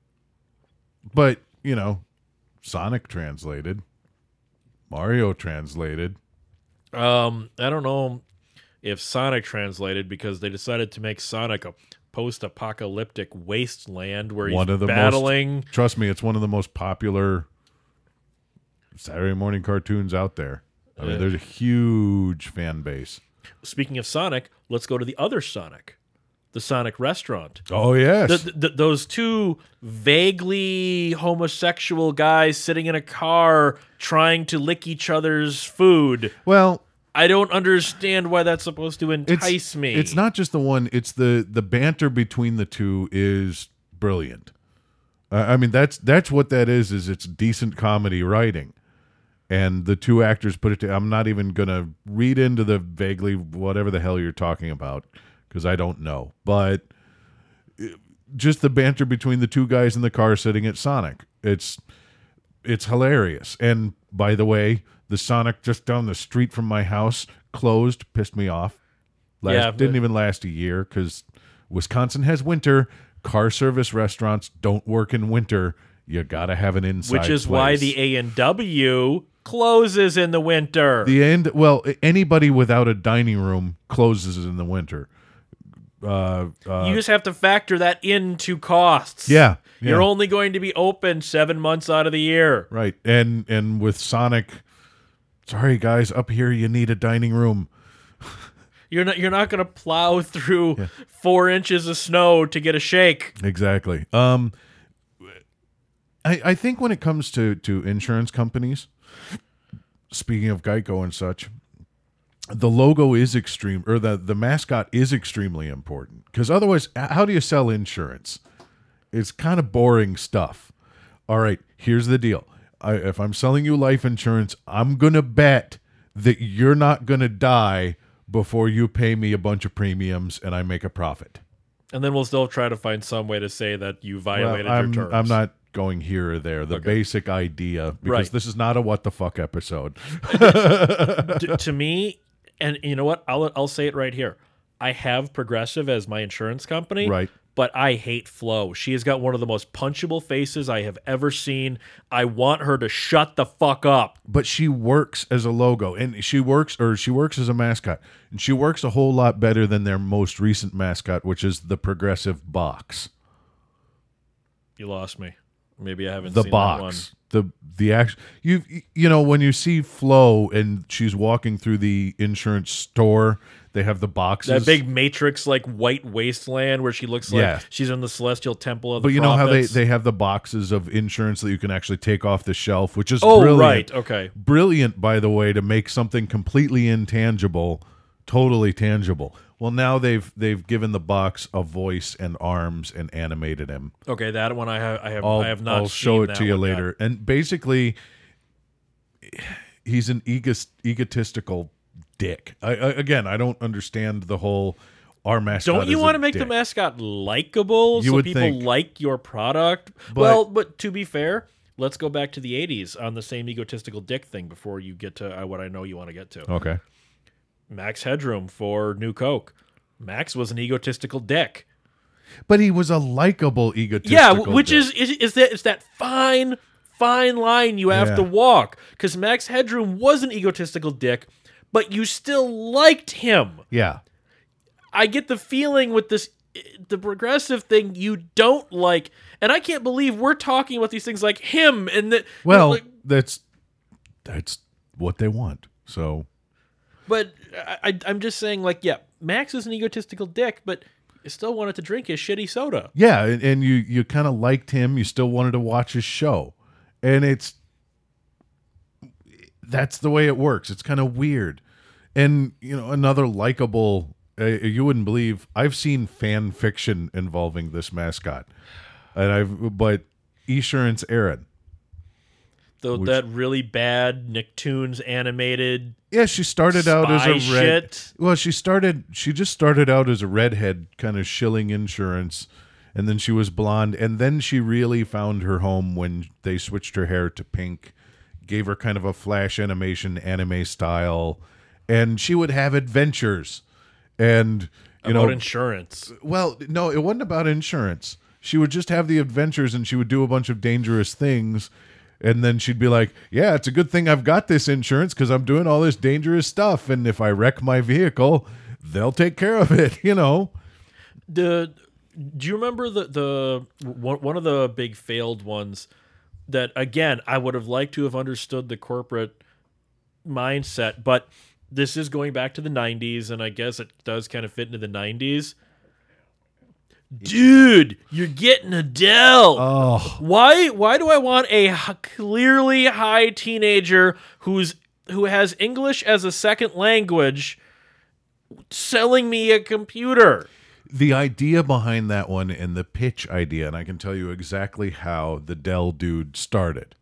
[SPEAKER 4] But, you know, Sonic translated. Mario translated.
[SPEAKER 5] Um, I don't know if Sonic translated because they decided to make Sonic a post-apocalyptic wasteland where he's
[SPEAKER 4] One of the
[SPEAKER 5] battling.
[SPEAKER 4] most, trust me, it's one of the most popular Saturday morning cartoons out there. I mean,
[SPEAKER 5] Yeah.
[SPEAKER 4] there's a huge fan base.
[SPEAKER 5] Speaking of Sonic, let's go to the other Sonic, the Sonic restaurant.
[SPEAKER 4] Oh, yes.
[SPEAKER 5] The, the, those two vaguely homosexual guys sitting in a car trying to lick each other's food.
[SPEAKER 4] well,
[SPEAKER 5] I don't understand why that's supposed to
[SPEAKER 4] it's,
[SPEAKER 5] entice me.
[SPEAKER 4] it's not just the one. It's the, the banter between the two is brilliant. Uh, I mean, that's that's what that is, is it's decent comedy writing. And the two actors put it to, I'm not even going to read into the vaguely whatever the hell you're talking about because I don't know. But it, just the banter between the two guys in the car sitting at Sonic. It's it's hilarious. And by the way, the Sonic just down the street from my house closed, pissed me off. Last,
[SPEAKER 5] Yeah,
[SPEAKER 4] didn't
[SPEAKER 5] but-
[SPEAKER 4] even last a year because Wisconsin has winter. Car service restaurants don't work in winter. You got to have an inside
[SPEAKER 5] Which is why
[SPEAKER 4] place.
[SPEAKER 5] the A and W closes in the winter.
[SPEAKER 4] The end. Well, anybody without a dining room closes in the winter. Uh, uh,
[SPEAKER 5] you just have to factor that into costs.
[SPEAKER 4] yeah, yeah,
[SPEAKER 5] You're only going to be open seven months out of the year.
[SPEAKER 4] right. And and with Sonic, sorry guys, up here you need a dining room.
[SPEAKER 5] You're not you're not going to plow through four inches of snow to get a shake.
[SPEAKER 4] Exactly. Um, I I think when it comes to to insurance companies, speaking of Geico and such, the logo is extreme, or the the mascot is extremely important because otherwise, how do you sell insurance? It's kind of boring stuff. All right, here's the deal. I, if I'm selling you life insurance, I'm gonna bet that you're not gonna die before you pay me a bunch of premiums and I make a profit.
[SPEAKER 5] And then we'll still try to find some way to say that you violated
[SPEAKER 4] Well, I'm,
[SPEAKER 5] your terms.
[SPEAKER 4] I'm not going here or there. The basic idea, because
[SPEAKER 5] Right.
[SPEAKER 4] this is not a what the fuck episode.
[SPEAKER 5] to, to me, and you know what? I'll I'll say it right here. I have Progressive as my insurance company.
[SPEAKER 4] Right.
[SPEAKER 5] but I hate Flo. She has got one of the most punchable faces I have ever seen. I want her to shut the fuck up.
[SPEAKER 4] But she works as a logo, and she works, or she works as a mascot, and she works a whole lot better than their most recent mascot, which is the Progressive Box.
[SPEAKER 5] You lost me. Maybe I haven't
[SPEAKER 4] The
[SPEAKER 5] seen
[SPEAKER 4] box, the the act. You you know when you see Flo and she's walking through the insurance store, they have the boxes.
[SPEAKER 5] that one. That big Matrix like white wasteland where she looks like
[SPEAKER 4] Yeah.
[SPEAKER 5] she's in the celestial temple of the
[SPEAKER 4] But you know how they,
[SPEAKER 5] prophets.
[SPEAKER 4] they have the boxes of insurance that you can actually take off the shelf, which is
[SPEAKER 5] Oh,
[SPEAKER 4] brilliant.
[SPEAKER 5] right. Okay.
[SPEAKER 4] Brilliant, by the way, to make something completely intangible totally tangible. Well, now they've they've given the box a voice and arms and animated him.
[SPEAKER 5] Okay, that one I have I have
[SPEAKER 4] I'll,
[SPEAKER 5] I have not
[SPEAKER 4] I'll show
[SPEAKER 5] seen
[SPEAKER 4] it
[SPEAKER 5] that
[SPEAKER 4] to you
[SPEAKER 5] one yet.
[SPEAKER 4] later. And basically, he's an egos, egotistical dick. I, I, again, I don't understand the whole our mascot.
[SPEAKER 5] Don't you
[SPEAKER 4] is
[SPEAKER 5] want
[SPEAKER 4] a
[SPEAKER 5] to make
[SPEAKER 4] dick.
[SPEAKER 5] the mascot likable
[SPEAKER 4] You
[SPEAKER 5] so
[SPEAKER 4] would
[SPEAKER 5] people
[SPEAKER 4] think.
[SPEAKER 5] like your product?
[SPEAKER 4] But-
[SPEAKER 5] well, but to be fair, let's go back to the eighties on the same egotistical dick thing before you get to uh, what I know you want to get to.
[SPEAKER 4] Okay.
[SPEAKER 5] Max Headroom for New Coke. Max was an egotistical dick.
[SPEAKER 4] But he was a likable egotistical
[SPEAKER 5] Yeah, w- which
[SPEAKER 4] dick.
[SPEAKER 5] is, is is that it's that fine fine line you have
[SPEAKER 4] Yeah.
[SPEAKER 5] to walk because Max Headroom was an egotistical dick, but you still liked him.
[SPEAKER 4] Yeah.
[SPEAKER 5] I get the feeling with this the progressive thing you don't like, and I can't believe we're talking about these things like him and that.
[SPEAKER 4] Well,
[SPEAKER 5] like,
[SPEAKER 4] that's that's what they want. So
[SPEAKER 5] but I, I, I'm just saying, like, yeah, Max is an egotistical dick, but you still wanted to drink his shitty soda.
[SPEAKER 4] yeah, and, and you you kind of liked him. You still wanted to watch his show, and it's that's the way it works. It's kind of weird, and you know another likable. Uh, you wouldn't believe I've seen fan fiction involving this mascot, and I've but Esurance Aaron.
[SPEAKER 5] Though
[SPEAKER 4] Which-
[SPEAKER 5] that really bad Nicktoons animated.
[SPEAKER 4] Yeah, she started out as a
[SPEAKER 5] Spy
[SPEAKER 4] red.
[SPEAKER 5] shit.
[SPEAKER 4] Well, she started. She just started out as a redhead, kind of shilling insurance, and then she was blonde, and then she really found her home when they switched her hair to pink, gave her kind of a flash animation anime style, and she would have adventures, and you
[SPEAKER 5] About
[SPEAKER 4] know,
[SPEAKER 5] insurance.
[SPEAKER 4] well, no, it wasn't about insurance. She would just have the adventures, and she would do a bunch of dangerous things. And then she'd be like, yeah, it's a good thing I've got this insurance because I'm doing all this dangerous stuff. And if I wreck my vehicle, they'll take care of it, you know?
[SPEAKER 5] The do you remember the the one one of the big failed ones that again I would have liked to have understood the corporate mindset, but this is going back to the nineties, and I guess it does kind of fit into the nineties. Dude, you're getting Adele.
[SPEAKER 4] Oh,
[SPEAKER 5] Why? Why do I want a h- clearly high teenager who's who has English as a second language selling me a computer?
[SPEAKER 4] the idea behind that one and the pitch idea, and I can tell you exactly how the Dell dude started.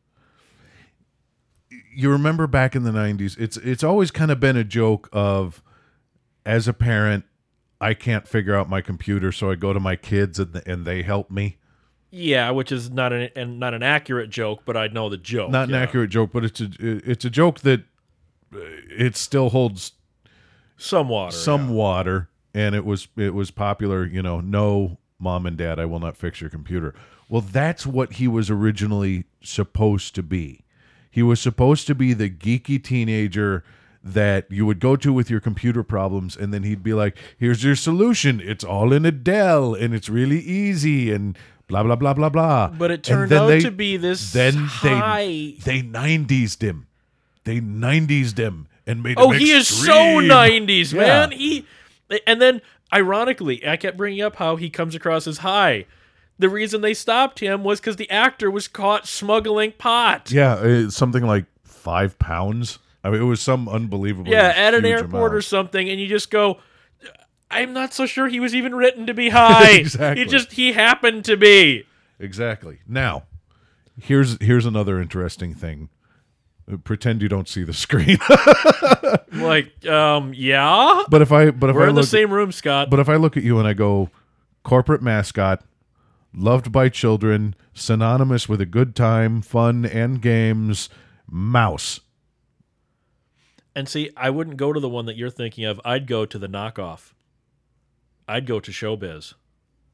[SPEAKER 4] You remember back in the nineties, it's it's always kind of been a joke of, as a parent, I can't figure out my computer, so I go to my kids and and they help me.
[SPEAKER 5] Yeah, which is not an and not an accurate joke, but I know the joke.
[SPEAKER 4] Not an
[SPEAKER 5] yeah.
[SPEAKER 4] accurate joke, but it's a it's a joke that uh, it still holds
[SPEAKER 5] Some water.
[SPEAKER 4] some
[SPEAKER 5] yeah.
[SPEAKER 4] water, and it was it was popular. You know, no, mom and dad, I will not fix your computer. Well, that's what he was originally supposed to be. He was supposed to be the geeky teenager that you would go to with your computer problems, and then he'd be like, here's your solution. It's all in Adele, and it's really easy, and blah, blah, blah, blah, blah.
[SPEAKER 5] But it
[SPEAKER 4] And
[SPEAKER 5] turned
[SPEAKER 4] then
[SPEAKER 5] out
[SPEAKER 4] they-
[SPEAKER 5] to be this
[SPEAKER 4] Then
[SPEAKER 5] high.
[SPEAKER 4] they they nineties him. They nineties him and made
[SPEAKER 5] Oh,
[SPEAKER 4] him
[SPEAKER 5] he is so
[SPEAKER 4] extreme.
[SPEAKER 5] nineties,
[SPEAKER 4] Yeah.
[SPEAKER 5] man. He and then ironically, I kept bringing up how he comes across as high. The reason they stopped him was because the actor was caught smuggling pot.
[SPEAKER 4] Yeah, uh, something like five pounds. I mean, it was some unbelievable.
[SPEAKER 5] Yeah, at an
[SPEAKER 4] huge
[SPEAKER 5] airport or
[SPEAKER 4] amount.
[SPEAKER 5] something, and you just go, I'm not so sure he was even written to be high.
[SPEAKER 4] Exactly.
[SPEAKER 5] He just he happened to be.
[SPEAKER 4] Exactly. Now, here's here's another interesting thing. Uh, Pretend you don't see the screen.
[SPEAKER 5] Like, um, yeah.
[SPEAKER 4] but if I but if
[SPEAKER 5] We're
[SPEAKER 4] I
[SPEAKER 5] in
[SPEAKER 4] look
[SPEAKER 5] the same room, Scott.
[SPEAKER 4] but if I look at you and I go, corporate mascot, loved by children, synonymous with a good time, fun, and games, mouse.
[SPEAKER 5] And see, I wouldn't go to the one that you're thinking of. I'd go to the knockoff. I'd go to Showbiz.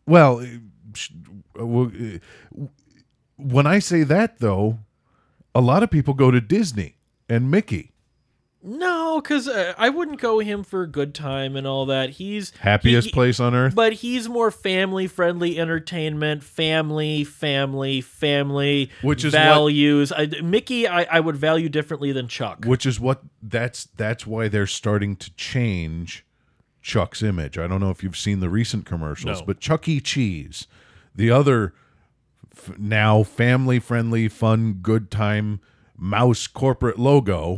[SPEAKER 4] Well, sh- well, uh, when I say that, though, a lot of people go to Disney and Mickey.
[SPEAKER 5] No, because uh, I wouldn't go him for a good time and all that. He's
[SPEAKER 4] Happiest
[SPEAKER 5] he-
[SPEAKER 4] place on earth.
[SPEAKER 5] But he's more family-friendly entertainment, family, family, family,
[SPEAKER 4] Which is
[SPEAKER 5] values. I, Mickey, I, I would value differently than Chuck.
[SPEAKER 4] Which is what that's that's why they're starting to change Chuck's image. I don't know if you've seen the recent commercials,
[SPEAKER 5] No.
[SPEAKER 4] but Chuck E. Cheese, the other f- now family-friendly, fun, good time mouse corporate logo,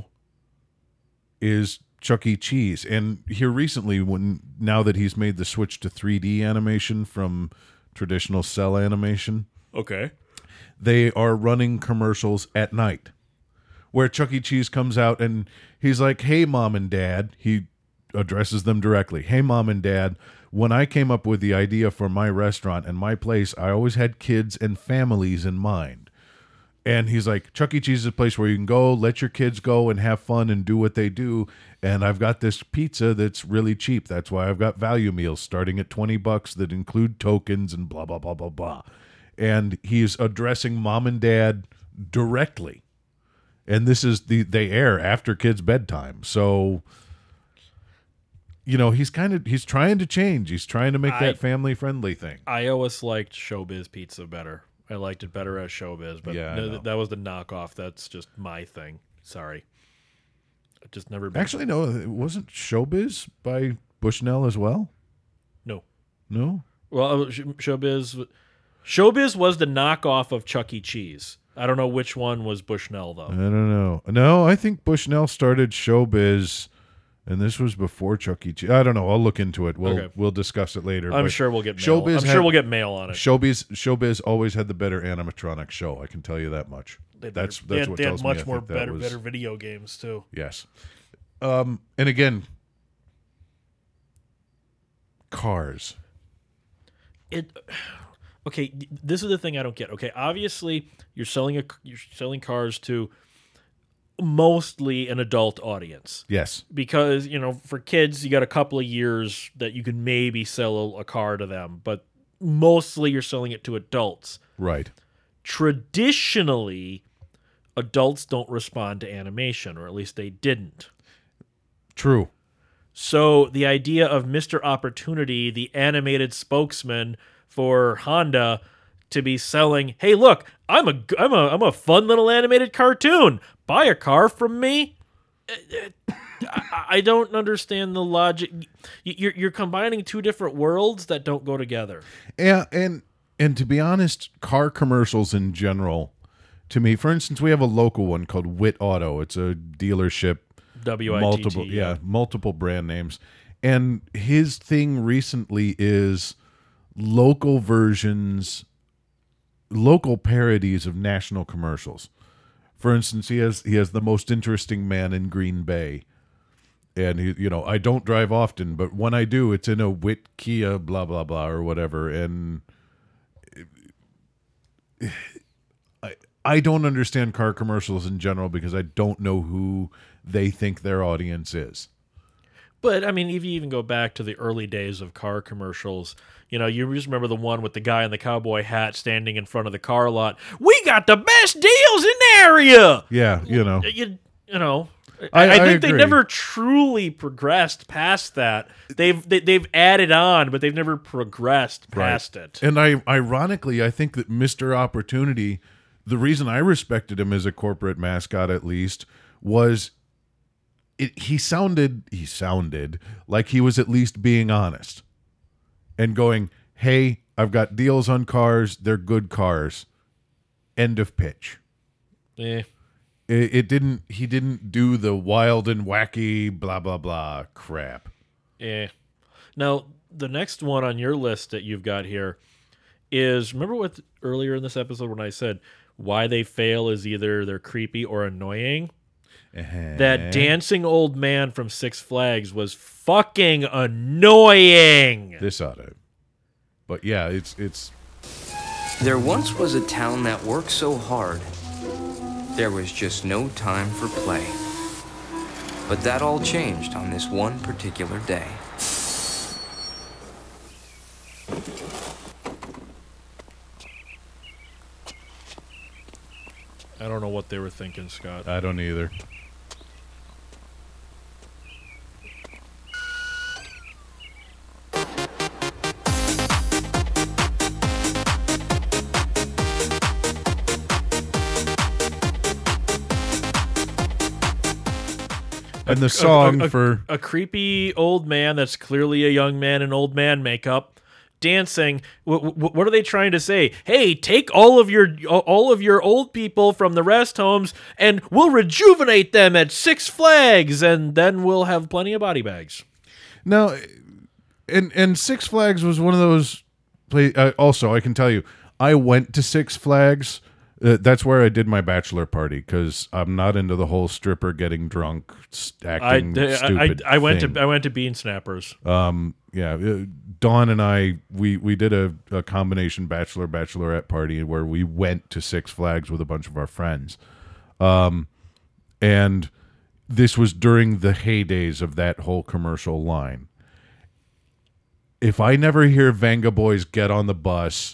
[SPEAKER 4] is Chuck E. Cheese. And here recently, when now that he's made the switch to three D animation from traditional cell animation,
[SPEAKER 5] Okay.
[SPEAKER 4] they are running commercials at night where Chuck E. Cheese comes out and he's like, hey, mom and dad. He addresses them directly. Hey, mom and dad, when I came up with the idea for my restaurant and my place, I always had kids and families in mind. And he's like, Chuck E. Cheese is a place where you can go, let your kids go and have fun and do what they do. And I've got this pizza that's really cheap. That's why I've got value meals starting at twenty bucks that include tokens and blah, blah, blah, blah, blah. And he's addressing mom and dad directly. And this is the, they air after kids' bedtime. So, you know, he's kind of, he's trying to change. He's trying to make
[SPEAKER 5] I-
[SPEAKER 4] that family friendly thing.
[SPEAKER 5] I always liked Showbiz Pizza better. I liked it better as Showbiz, but
[SPEAKER 4] Yeah, I
[SPEAKER 5] no,
[SPEAKER 4] know.
[SPEAKER 5] that was the knockoff. That's just my thing. Sorry. I've just never been.
[SPEAKER 4] Actually, no, it wasn't Showbiz by Bushnell as well.
[SPEAKER 5] No.
[SPEAKER 4] No?
[SPEAKER 5] Well, uh, Sh- Showbiz, Showbiz was the knockoff of Chuck E. Cheese. I don't know which one was Bushnell though.
[SPEAKER 4] I don't know. No, I think Bushnell started Showbiz, and this was before Chuck E. Cheese. I don't know. I'll look into it. We'll
[SPEAKER 5] Okay.
[SPEAKER 4] we'll discuss it later.
[SPEAKER 5] I'm
[SPEAKER 4] but
[SPEAKER 5] sure we'll get mail.
[SPEAKER 4] Showbiz
[SPEAKER 5] I'm
[SPEAKER 4] had-
[SPEAKER 5] sure we'll get mail on it.
[SPEAKER 4] Showbiz Showbiz always had the better animatronic show. I can tell you that much.
[SPEAKER 5] They had
[SPEAKER 4] that's
[SPEAKER 5] better- they
[SPEAKER 4] that's
[SPEAKER 5] had,
[SPEAKER 4] what
[SPEAKER 5] they had
[SPEAKER 4] tells
[SPEAKER 5] much
[SPEAKER 4] me. I
[SPEAKER 5] more
[SPEAKER 4] think that
[SPEAKER 5] better
[SPEAKER 4] was-
[SPEAKER 5] better video games too.
[SPEAKER 4] Yes. Um, and again, cars.
[SPEAKER 5] It okay. This is the thing I don't get. Okay, obviously you're selling a you're selling cars to mostly an adult audience.
[SPEAKER 4] Yes.
[SPEAKER 5] Because, you know, for kids, you got a couple of years that you can maybe sell a, a car to them, but mostly you're selling it to adults.
[SPEAKER 4] Right.
[SPEAKER 5] Traditionally, adults don't respond to animation, or at least they didn't.
[SPEAKER 4] True.
[SPEAKER 5] So the idea of Mister Opportunity, the animated spokesman for Honda, to be selling, hey, look, I'm a, I'm a, I'm a fun little animated cartoon. Buy a car from me. I, I don't understand the logic. You're, you're combining two different worlds that don't go together.
[SPEAKER 4] Yeah, and and to be honest, car commercials in general, to me, for instance, we have a local one called Wit Auto. It's a dealership,
[SPEAKER 5] W I T T,
[SPEAKER 4] multiple,
[SPEAKER 5] yeah.
[SPEAKER 4] yeah, multiple brand names. And his thing recently is local versions, local parodies of national commercials. For instance, he has he has the most interesting man in Green Bay. And, he, you know, I don't drive often, but when I do, it's in a Wit Kia, blah, blah, blah, or whatever. And I, I don't understand car commercials in general because I don't know who they think their audience is.
[SPEAKER 5] But, I mean, if you even go back to the early days of car commercials, you know, you just remember the one with the guy in the cowboy hat standing in front of the car lot. We got the best deals in the area!
[SPEAKER 4] Yeah, you know.
[SPEAKER 5] You, you know, I,
[SPEAKER 4] I-
[SPEAKER 5] I
[SPEAKER 4] I
[SPEAKER 5] think they
[SPEAKER 4] agree.
[SPEAKER 5] never truly progressed past that. They've they, they've added on, but they've never progressed past it.
[SPEAKER 4] And I, ironically, I think that Mister Opportunity, the reason I respected him as a corporate mascot, at least, was it. He sounded, he sounded like he was at least being honest, and going, "Hey, I've got deals on cars. They're good cars." End of pitch.
[SPEAKER 5] Eh.
[SPEAKER 4] It, it didn't. He didn't do the wild and wacky blah blah blah crap.
[SPEAKER 5] Yeah. Now, the next one on your list that you've got here is, remember what earlier in this episode when I said why they fail is either they're creepy or annoying? That dancing old man from Six Flags was fucking annoying.
[SPEAKER 4] This ought to. But yeah, it's it's
[SPEAKER 6] There once was a town that worked so hard, there was just no time for play. But that all changed on this one particular day.
[SPEAKER 5] I don't know what they were thinking, Scott.
[SPEAKER 4] I don't either. And the song
[SPEAKER 5] a, a,
[SPEAKER 4] for
[SPEAKER 5] a creepy old man that's clearly a young man in old man makeup dancing. W- w- what are they trying to say? Hey, take all of your all of your old people from the rest homes and we'll rejuvenate them at Six Flags, and then we'll have plenty of body bags.
[SPEAKER 4] no, and and Six Flags was one of those. Play, uh, also, I can tell you, I went to Six Flags. Uh, that's where I did my bachelor party because I'm not into the whole stripper getting drunk, s-
[SPEAKER 5] I,
[SPEAKER 4] acting
[SPEAKER 5] I,
[SPEAKER 4] stupid.
[SPEAKER 5] I, I went
[SPEAKER 4] thing.
[SPEAKER 5] to I went to Bean Snappers.
[SPEAKER 4] Um, yeah, uh, Dawn and I we we did a, a combination bachelor bachelorette party where we went to Six Flags with a bunch of our friends, um, and this was during the heydays of that whole commercial line. If I never hear Venga Boys Get on the Bus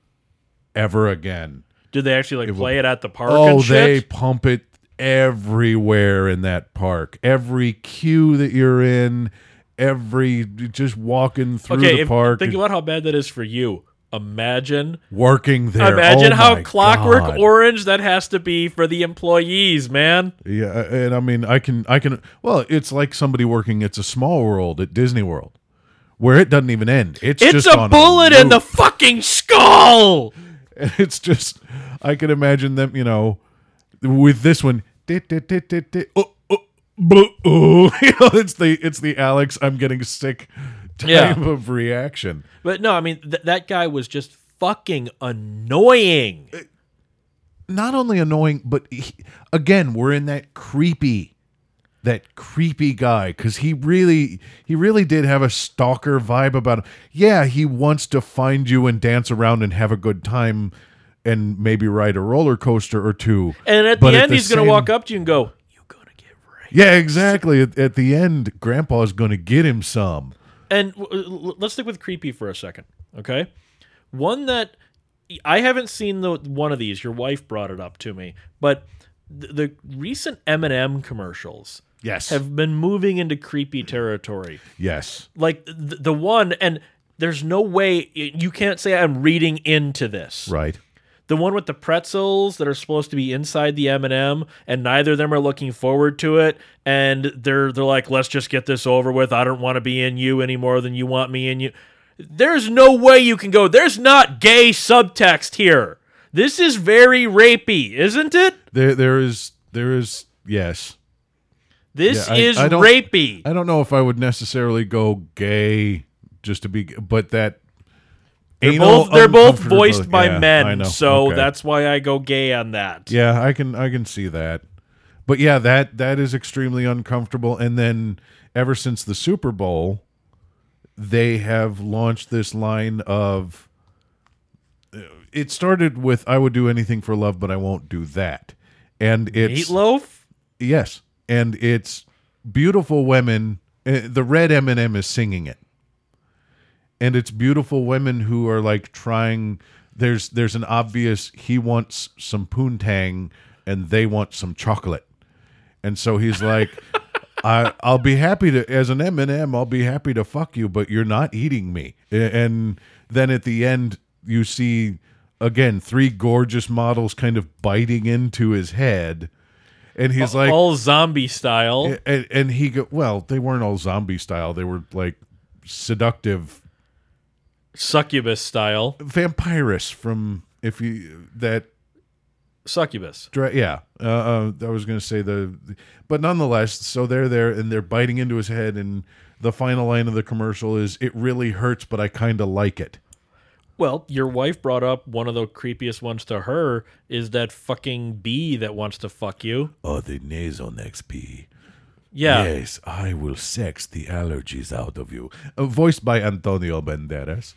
[SPEAKER 4] ever again.
[SPEAKER 5] Did they actually like play it at the park?
[SPEAKER 4] Oh,
[SPEAKER 5] and
[SPEAKER 4] they
[SPEAKER 5] shit?
[SPEAKER 4] pump it everywhere in that park. Every queue that you're in, every just walking through
[SPEAKER 5] Okay,
[SPEAKER 4] the
[SPEAKER 5] if,
[SPEAKER 4] park,
[SPEAKER 5] think about how bad that is for you. Imagine,
[SPEAKER 4] working there.
[SPEAKER 5] imagine
[SPEAKER 4] Oh
[SPEAKER 5] how
[SPEAKER 4] my
[SPEAKER 5] Clockwork
[SPEAKER 4] God.
[SPEAKER 5] Orange that has to be for the employees, man.
[SPEAKER 4] Yeah, and I mean, I can, I can. Well, it's like somebody working. It's a Small World at Disney World, where it doesn't even end. It's
[SPEAKER 5] It's
[SPEAKER 4] just
[SPEAKER 5] a
[SPEAKER 4] on
[SPEAKER 5] bullet in the
[SPEAKER 4] loop.
[SPEAKER 5] fucking skull.
[SPEAKER 4] And it's just, I can imagine them, you know, with this one. dit, dit, dit, dit, dit, oh, oh, blah, oh. You know, it's the it's the Alex, I'm getting sick type
[SPEAKER 5] Yeah.
[SPEAKER 4] of reaction.
[SPEAKER 5] But no, I mean th- that guy was just fucking annoying.
[SPEAKER 4] Not only annoying, but he, again, we're in that creepy, that creepy guy because he really, he really did have a stalker vibe about him. Yeah, he wants to find you and dance around and have a good time, and maybe ride a roller coaster or two.
[SPEAKER 5] And at
[SPEAKER 4] But
[SPEAKER 5] the
[SPEAKER 4] at
[SPEAKER 5] end,
[SPEAKER 4] the
[SPEAKER 5] he's gonna
[SPEAKER 4] same-
[SPEAKER 5] walk up to you and go, "You gonna get raped?"
[SPEAKER 4] Yeah, exactly. At, at the end, Grandpa's going to get him some.
[SPEAKER 5] And w- l- let's stick with creepy for a second, okay? One that I haven't seen the one of these. Your wife brought it up to me, but th- the recent M and M commercials
[SPEAKER 4] Yes.
[SPEAKER 5] have been moving into creepy territory.
[SPEAKER 4] Yes.
[SPEAKER 5] Like the, the one, and there's no way you can't say I'm reading into this.
[SPEAKER 4] Right.
[SPEAKER 5] The one with the pretzels that are supposed to be inside the M and M, and neither of them are looking forward to it, and they're they're like, let's just get this over with. I don't want to be in you any more than you want me in you. There's no way you can go, there's not gay subtext here. This is very rapey, isn't it?
[SPEAKER 4] There, there is, there is, yes.
[SPEAKER 5] This
[SPEAKER 4] Yeah, I-
[SPEAKER 5] is
[SPEAKER 4] I don't-
[SPEAKER 5] rapey.
[SPEAKER 4] I don't know if I would necessarily go gay just to be, but that
[SPEAKER 5] They're
[SPEAKER 4] anal
[SPEAKER 5] both, they're both
[SPEAKER 4] uncomfortability-
[SPEAKER 5] voiced by
[SPEAKER 4] yeah, I
[SPEAKER 5] men,
[SPEAKER 4] know.
[SPEAKER 5] so
[SPEAKER 4] Okay.
[SPEAKER 5] that's why I go gay on that.
[SPEAKER 4] Yeah, I can I can see that. But yeah, that that is extremely uncomfortable. And then ever since the Super Bowl, they have launched this line of it started with I would do anything for love, but I won't do that. And it's
[SPEAKER 5] Meatloaf?
[SPEAKER 4] yes, and it's beautiful women. uh, The red M and M is singing it. And it's beautiful women who are like trying. There's there's an obvious he wants some poontang and they want some chocolate, and so he's like, I I'll be happy to as an M and M I'll be happy to fuck you, but you're not eating me. A- And then at the end you see again three gorgeous models kind of biting into his head, and he's like,
[SPEAKER 5] All zombie style.
[SPEAKER 4] and, and he go well they weren't all zombie style, they were like seductive.
[SPEAKER 5] Succubus style.
[SPEAKER 4] Vampirus from if you that
[SPEAKER 5] Succubus.
[SPEAKER 4] dra- yeah uh, uh I was gonna say the but nonetheless, so they're there and they're biting into his head, and the final line of the commercial is it really hurts but I kind of like it.
[SPEAKER 5] Well, your wife brought up one of the creepiest ones to her is that fucking bee that wants to fuck you.
[SPEAKER 2] Oh, the Nasonex bee.
[SPEAKER 5] Yeah.
[SPEAKER 2] Yes, I will sex the allergies out of you.
[SPEAKER 4] Uh, voiced by Antonio Banderas.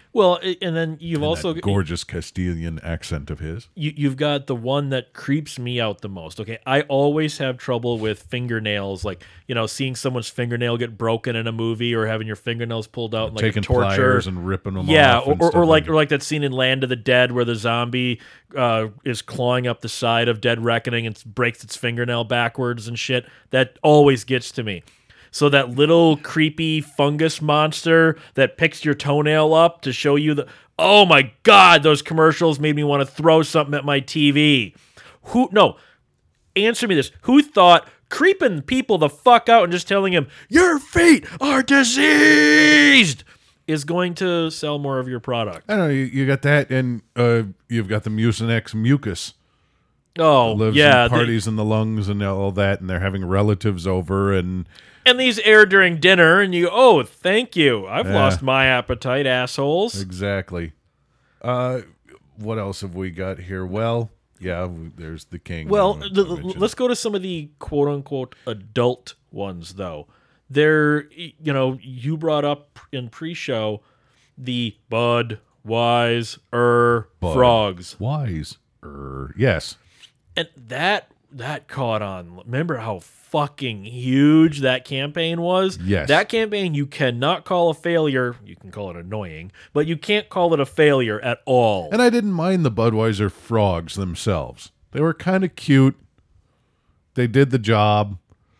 [SPEAKER 5] Well, i- and then you've
[SPEAKER 4] And
[SPEAKER 5] also
[SPEAKER 4] that gorgeous Castilian accent of his.
[SPEAKER 5] you, you've got the one that creeps me out the most. Okay, I always have trouble with fingernails, like you know, seeing someone's fingernail get broken in a movie, or having your fingernails pulled out in like
[SPEAKER 4] Taking
[SPEAKER 5] a torture.
[SPEAKER 4] pliers and ripping them
[SPEAKER 5] yeah,
[SPEAKER 4] off.
[SPEAKER 5] or,
[SPEAKER 4] and
[SPEAKER 5] or,
[SPEAKER 4] stuff
[SPEAKER 5] or like
[SPEAKER 4] that.
[SPEAKER 5] or like that scene in Land of the Dead where the zombie uh, is clawing up the side of Dead Reckoning and breaks its fingernail backwards and shit. That always gets to me. So that little creepy fungus monster that picks your toenail up to show you the oh my god, those commercials made me want to throw something at my T V. Who no, answer me this. Who thought creeping people the fuck out and just telling them your feet are diseased is going to sell more of your product?
[SPEAKER 4] I don't know. You, you got that, and uh, you've got the Mucinex mucus.
[SPEAKER 5] Oh,
[SPEAKER 4] Lives
[SPEAKER 5] yeah.
[SPEAKER 4] in
[SPEAKER 5] they-
[SPEAKER 4] parties in the lungs and all that, and they're having relatives over, and
[SPEAKER 5] and these air during dinner, and you, oh, thank you. I've
[SPEAKER 4] Yeah.
[SPEAKER 5] lost my appetite, assholes.
[SPEAKER 4] exactly. Uh, what else have we got here? Well, yeah, w- there's the king.
[SPEAKER 5] Well,
[SPEAKER 4] I
[SPEAKER 5] the,
[SPEAKER 4] mentioned.
[SPEAKER 5] let's go to some of the quote unquote adult ones, though. There, you know, you brought up in pre show the Bud, Wise, Er,
[SPEAKER 4] Bud.
[SPEAKER 5] Frogs.
[SPEAKER 4] Wise. Er, yes.
[SPEAKER 5] And that that caught on. Remember how fucking huge that campaign was?
[SPEAKER 4] Yes.
[SPEAKER 5] That campaign you cannot call a failure. You can call it annoying, but you can't call it a failure at all.
[SPEAKER 4] And I didn't mind the Budweiser frogs themselves. They were kind of cute. They did the job.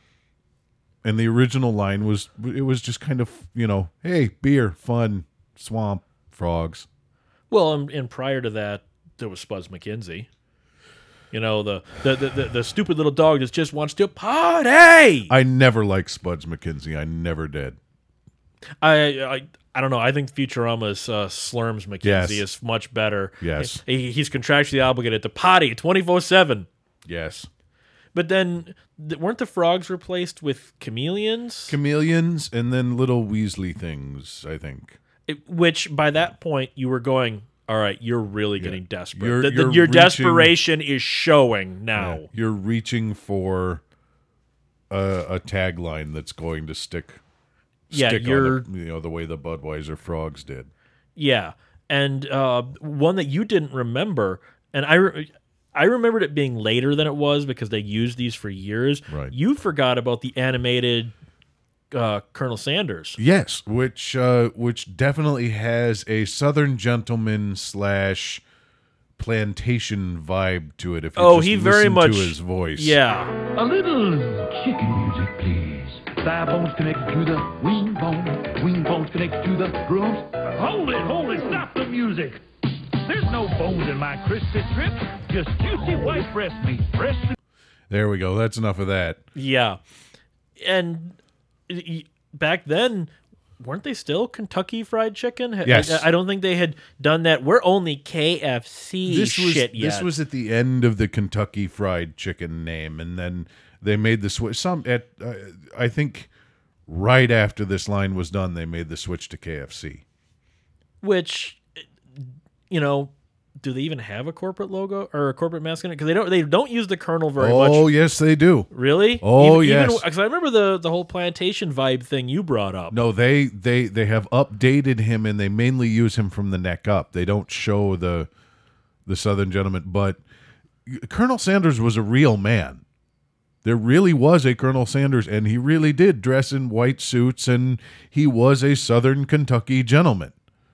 [SPEAKER 4] And the original line was, it was just kind of, you know, hey, beer, fun, swamp, frogs.
[SPEAKER 5] Well, and, and prior to that, there was Spuds McKenzie. You know, the the, the, the the stupid little dog that just wants to party.
[SPEAKER 4] I never liked Spuds McKenzie. I never did.
[SPEAKER 5] I I, I don't know. I think Futurama's uh, Slurms McKenzie
[SPEAKER 4] Yes.
[SPEAKER 5] is much better.
[SPEAKER 4] Yes.
[SPEAKER 5] He, he's contractually obligated to potty twenty-four seven.
[SPEAKER 4] Yes.
[SPEAKER 5] But then, th- weren't the frogs replaced with chameleons?
[SPEAKER 4] Chameleons and then little Weasley things, I think.
[SPEAKER 5] It- which, by that point, you were going, all right, you're really getting desperate.
[SPEAKER 4] You're-
[SPEAKER 5] The- the-
[SPEAKER 4] you're
[SPEAKER 5] your
[SPEAKER 4] reaching-
[SPEAKER 5] desperation is showing now.
[SPEAKER 4] Yeah. You're reaching for a, a tagline that's going to stick.
[SPEAKER 5] Yeah,
[SPEAKER 4] stick
[SPEAKER 5] you're-
[SPEAKER 4] on the, you know, the way the Budweiser frogs did.
[SPEAKER 5] Yeah, and uh, one that you didn't remember, and I, re- I remembered it being later than it was because they used these for years.
[SPEAKER 4] Right.
[SPEAKER 5] You forgot about the animated uh, Colonel Sanders.
[SPEAKER 4] Yes, which uh, which definitely has a Southern gentleman slash plantation vibe to it. If you
[SPEAKER 5] Oh,
[SPEAKER 4] just
[SPEAKER 5] he very
[SPEAKER 4] listen
[SPEAKER 5] much
[SPEAKER 4] to his voice.
[SPEAKER 5] Yeah,
[SPEAKER 7] A little chicken music, please. Thigh bones connected to the wing bone. Wing bones connected to the grooves. Hold it, hold it, stop the music. There's no bones in my crispy strip. Just juicy white breast meat. Breast
[SPEAKER 4] There we go. That's enough of that.
[SPEAKER 5] yeah, and y- y- back then. Weren't they still Kentucky Fried Chicken? I-
[SPEAKER 4] Yes.
[SPEAKER 5] I, I don't think they had done that. We're only K F C
[SPEAKER 4] This was
[SPEAKER 5] shit yet.
[SPEAKER 4] this was at the end of the Kentucky Fried Chicken name, and then they made the switch. Some at uh, I think right after this line was done, they made the switch to K F C.
[SPEAKER 5] Which, you know, do they even have a corporate logo or a corporate mascot? Because they don't. They don't use the Colonel very
[SPEAKER 4] Oh
[SPEAKER 5] much.
[SPEAKER 4] yes, they do.
[SPEAKER 5] Really?
[SPEAKER 4] Oh,
[SPEAKER 5] even,
[SPEAKER 4] yes.
[SPEAKER 5] Because I remember the the whole plantation vibe thing you brought up.
[SPEAKER 4] No, they they they have updated him, and they mainly use him from the neck up. They don't show the the Southern gentleman, but Colonel Sanders was a real man. There really was a Colonel Sanders, and he really did dress in white suits, and he was a Southern Kentucky gentleman.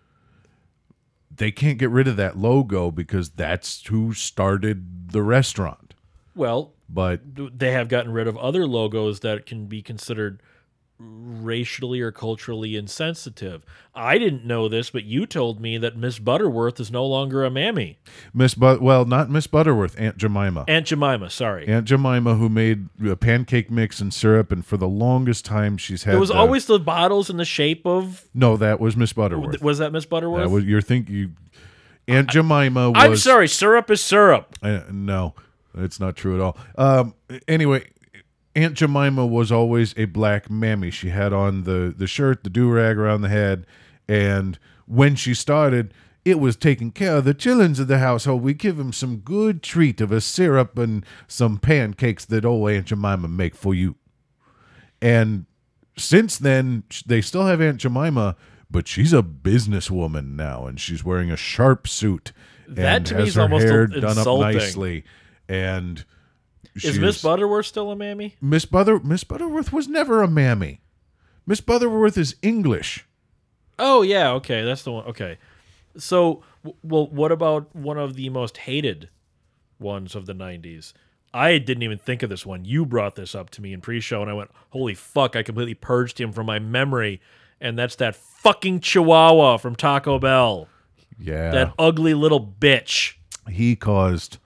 [SPEAKER 4] They can't get rid of that logo because that's who started the restaurant.
[SPEAKER 5] Well,
[SPEAKER 4] But
[SPEAKER 5] they have gotten rid of other logos that can be considered racially or culturally insensitive. I didn't know this, but you told me that Miss Butterworth is no longer a mammy.
[SPEAKER 4] Miss but well, not Miss Butterworth, Aunt Jemima.
[SPEAKER 5] Aunt Jemima, sorry.
[SPEAKER 4] Aunt Jemima, who made a pancake mix and syrup, and for the longest time she's had.
[SPEAKER 5] There was
[SPEAKER 4] the-
[SPEAKER 5] always the bottles in the shape of.
[SPEAKER 4] no. That was Miss Butterworth.
[SPEAKER 5] Was that Miss Butterworth?
[SPEAKER 4] That was you're think you. Aunt Jemima was.
[SPEAKER 5] I'm sorry, syrup is syrup.
[SPEAKER 4] Uh, no, it's not true at all. Um. Anyway, Aunt Jemima was always a black mammy. She had on the the shirt, the do rag around the head, and when she started, it was taking care of the children of the household. We give them some good treat of a syrup and some pancakes that old Aunt Jemima make for you. And since then, they still have Aunt Jemima, but she's a businesswoman now, and she's wearing a sharp suit.
[SPEAKER 5] That
[SPEAKER 4] and
[SPEAKER 5] to me
[SPEAKER 4] has
[SPEAKER 5] is
[SPEAKER 4] her
[SPEAKER 5] almost
[SPEAKER 4] hair
[SPEAKER 5] insulting.
[SPEAKER 4] done up nicely. And
[SPEAKER 5] Is
[SPEAKER 4] she's-
[SPEAKER 5] Miss Butterworth still a mammy?
[SPEAKER 4] Miss Buther Miss Butterworth was never a mammy. Miss Butterworth is English.
[SPEAKER 5] Oh yeah, okay, that's the one. Okay, so w- well, what about one of the most hated ones of the nineties? I didn't even think of this one. You brought this up to me in pre-show, and I went, "Holy fuck!" I completely purged him from my memory, and that's that fucking Chihuahua from Taco Bell.
[SPEAKER 4] Yeah.
[SPEAKER 5] That ugly little bitch.
[SPEAKER 4] He caused.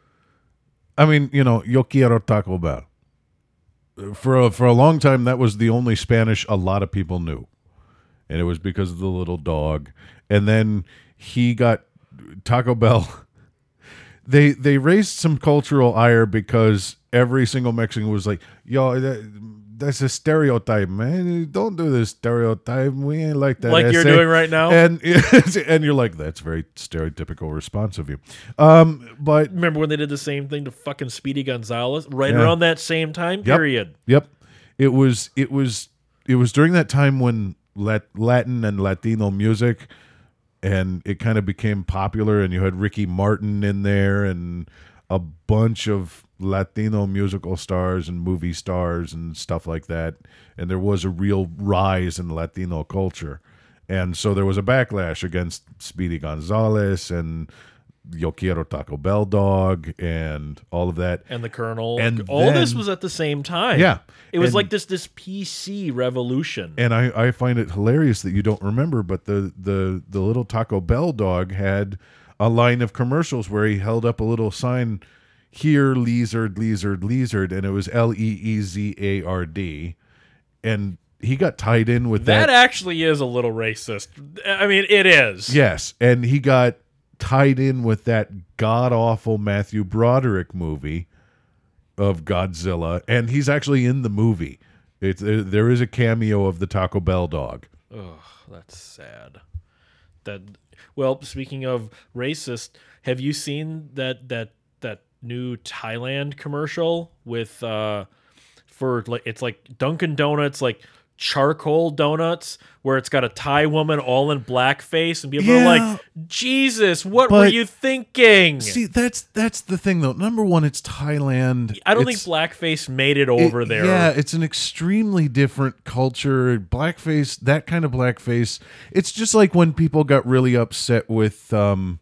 [SPEAKER 4] I mean, you know, yo quiero Taco Bell. For a, for a long time, that was the only Spanish a lot of people knew, and it was because of the little dog. And then he got Taco Bell. They they raised some cultural ire because every single Mexican was like, "Yo, that, that's a stereotype, man. Don't do this stereotype. We ain't like that."
[SPEAKER 5] Like you're
[SPEAKER 4] essay."
[SPEAKER 5] doing right now?
[SPEAKER 4] And and you're like, "That's very stereotypical response of you." Um, but
[SPEAKER 5] Remember when they did the same thing to fucking Speedy Gonzalez? Right
[SPEAKER 4] Yeah.
[SPEAKER 5] around that same time
[SPEAKER 4] Yep.
[SPEAKER 5] period.
[SPEAKER 4] Yep. It was it was it was during that time when Lat- Latin and Latino music, and it kind of became popular, and you had Ricky Martin in there and a bunch of Latino musical stars and movie stars and stuff like that. And there was a real rise in Latino culture. And so there was a backlash against Speedy Gonzalez and Yo Quiero Taco Bell Dog and all of that.
[SPEAKER 5] And the Colonel.
[SPEAKER 4] And
[SPEAKER 5] all this
[SPEAKER 4] then-
[SPEAKER 5] was at the same time.
[SPEAKER 4] Yeah.
[SPEAKER 5] It was
[SPEAKER 4] And-
[SPEAKER 5] like this this P C revolution.
[SPEAKER 4] And I, I find it hilarious that you don't remember, but the, the, the little Taco Bell dog had a line of commercials where he held up a little sign, "Here, lizard, lizard, lizard," and it was L E E Z A R D. And he got tied in with
[SPEAKER 5] that
[SPEAKER 4] that.
[SPEAKER 5] actually is a little racist. I mean, it is.
[SPEAKER 4] Yes, and he got tied in with that god-awful Matthew Broderick movie of Godzilla, and he's actually in the movie. It's, there there is a cameo of the Taco Bell dog.
[SPEAKER 5] Ugh, that's sad. That well, speaking of racist, have you seen that that that new Thailand commercial with uh for like it's like Dunkin' Donuts like charcoal donuts where it's got a Thai woman all in blackface and people
[SPEAKER 4] Yeah.
[SPEAKER 5] are like, Jesus, what were
[SPEAKER 4] But-
[SPEAKER 5] you thinking?
[SPEAKER 4] See, that's that's the thing, though. Number one, it's Thailand.
[SPEAKER 5] I don't
[SPEAKER 4] It's-
[SPEAKER 5] think blackface made it over
[SPEAKER 4] it-
[SPEAKER 5] there.
[SPEAKER 4] Yeah, it's an extremely different culture. Blackface, that kind of blackface. It's just like when people got really upset with, um,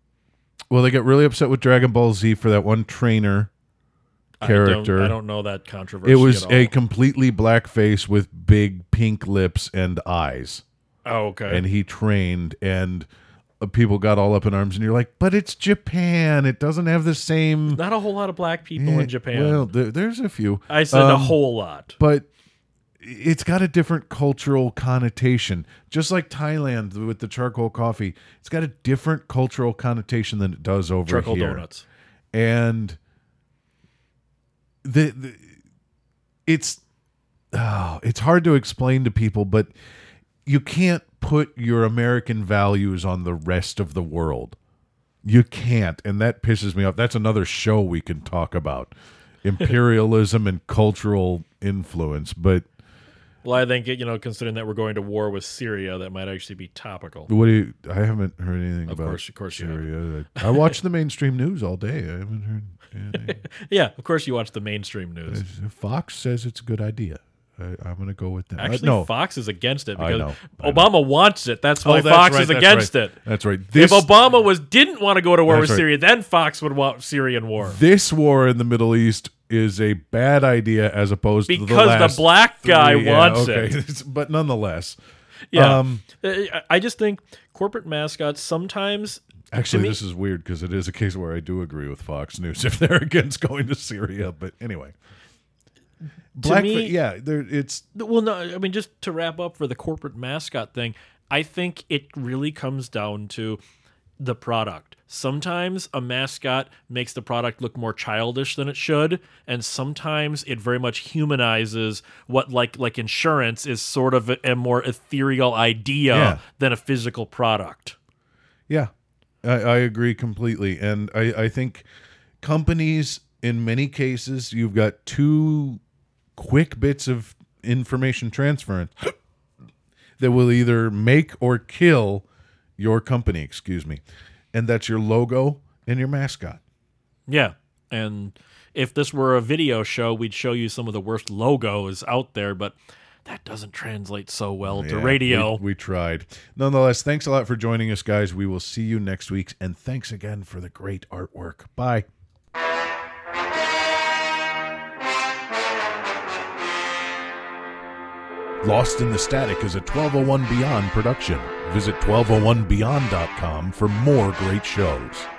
[SPEAKER 4] well, they got really upset with Dragon Ball Z for that one trainer character.
[SPEAKER 5] I don't, I don't know that controversy.
[SPEAKER 4] It was
[SPEAKER 5] at
[SPEAKER 4] a
[SPEAKER 5] all.
[SPEAKER 4] completely black face with big pink lips and eyes.
[SPEAKER 5] Oh, okay.
[SPEAKER 4] And he trained, and uh, people got all up in arms, and you're like, but it's Japan. It doesn't have the same.
[SPEAKER 5] Not a whole lot of black people
[SPEAKER 4] Eh,
[SPEAKER 5] in Japan.
[SPEAKER 4] Well, there, there's a few.
[SPEAKER 5] I said a
[SPEAKER 4] Um,
[SPEAKER 5] whole lot.
[SPEAKER 4] But it's got a different cultural connotation. Just like Thailand with the charcoal coffee, it's got a different cultural connotation than it does over
[SPEAKER 5] Charcoal
[SPEAKER 4] here.
[SPEAKER 5] donuts.
[SPEAKER 4] And the, the it's oh, it's hard to explain to people, but you can't put your American values on the rest of the world. You can't, and that pisses me off. That's another show we can talk about. Imperialism and cultural influence, but
[SPEAKER 5] Well, I think, you know, considering that we're going to war with Syria, that might actually be topical.
[SPEAKER 4] what do you, I haven't heard anything
[SPEAKER 5] Of
[SPEAKER 4] about
[SPEAKER 5] course- of course you
[SPEAKER 4] Syria. I watch the mainstream news all day. I haven't heard anything.
[SPEAKER 5] Yeah, of course you watch the mainstream news.
[SPEAKER 4] Fox says it's a good idea. I, I'm going to go with that. Uh,
[SPEAKER 5] Actually,
[SPEAKER 4] no.
[SPEAKER 5] Fox is against it
[SPEAKER 4] I
[SPEAKER 5] because
[SPEAKER 4] know, I
[SPEAKER 5] Obama wants it. That's
[SPEAKER 4] Oh,
[SPEAKER 5] why
[SPEAKER 4] that's
[SPEAKER 5] Fox
[SPEAKER 4] right,
[SPEAKER 5] is
[SPEAKER 4] that's
[SPEAKER 5] against
[SPEAKER 4] right.
[SPEAKER 5] it.
[SPEAKER 4] That's right. This,
[SPEAKER 5] If Obama was didn't want to go to war
[SPEAKER 4] That's
[SPEAKER 5] with
[SPEAKER 4] right.
[SPEAKER 5] Syria, then Fox would want Syrian war.
[SPEAKER 4] this war in the Middle East is a bad idea as opposed to the
[SPEAKER 5] Because the
[SPEAKER 4] last
[SPEAKER 5] black guy
[SPEAKER 4] three. Yeah,
[SPEAKER 5] wants
[SPEAKER 4] okay.
[SPEAKER 5] it.
[SPEAKER 4] But nonetheless.
[SPEAKER 5] Yeah.
[SPEAKER 4] Um,
[SPEAKER 5] I I just think corporate mascots sometimes.
[SPEAKER 4] Actually,
[SPEAKER 5] me-
[SPEAKER 4] this is weird because it is a case where I do agree with Fox News if they're against going to Syria. But anyway. Black,
[SPEAKER 5] me-
[SPEAKER 4] yeah, there, it's
[SPEAKER 5] Well, no, I mean, just to wrap up for the corporate mascot thing, I think it really comes down to the product. Sometimes a mascot makes the product look more childish than it should, and sometimes it very much humanizes what, like like insurance, is sort of a, a more ethereal idea
[SPEAKER 4] Yeah.
[SPEAKER 5] than a physical product.
[SPEAKER 4] Yeah, I, I agree completely. And I, I think companies, in many cases, you've got two quick bits of information transference. that will either make or kill your company, excuse me. And that's your logo and your mascot.
[SPEAKER 5] Yeah. And if this were a video show, we'd show you some of the worst logos out there, but that doesn't translate so well to
[SPEAKER 4] Yeah,
[SPEAKER 5] radio.
[SPEAKER 4] We, we tried. Nonetheless, thanks a lot for joining us, guys. We will see you next week. And thanks again for the great artwork. Bye. Lost in the Static is a twelve oh one Beyond production. Visit twelve oh one beyond dot com for more great shows.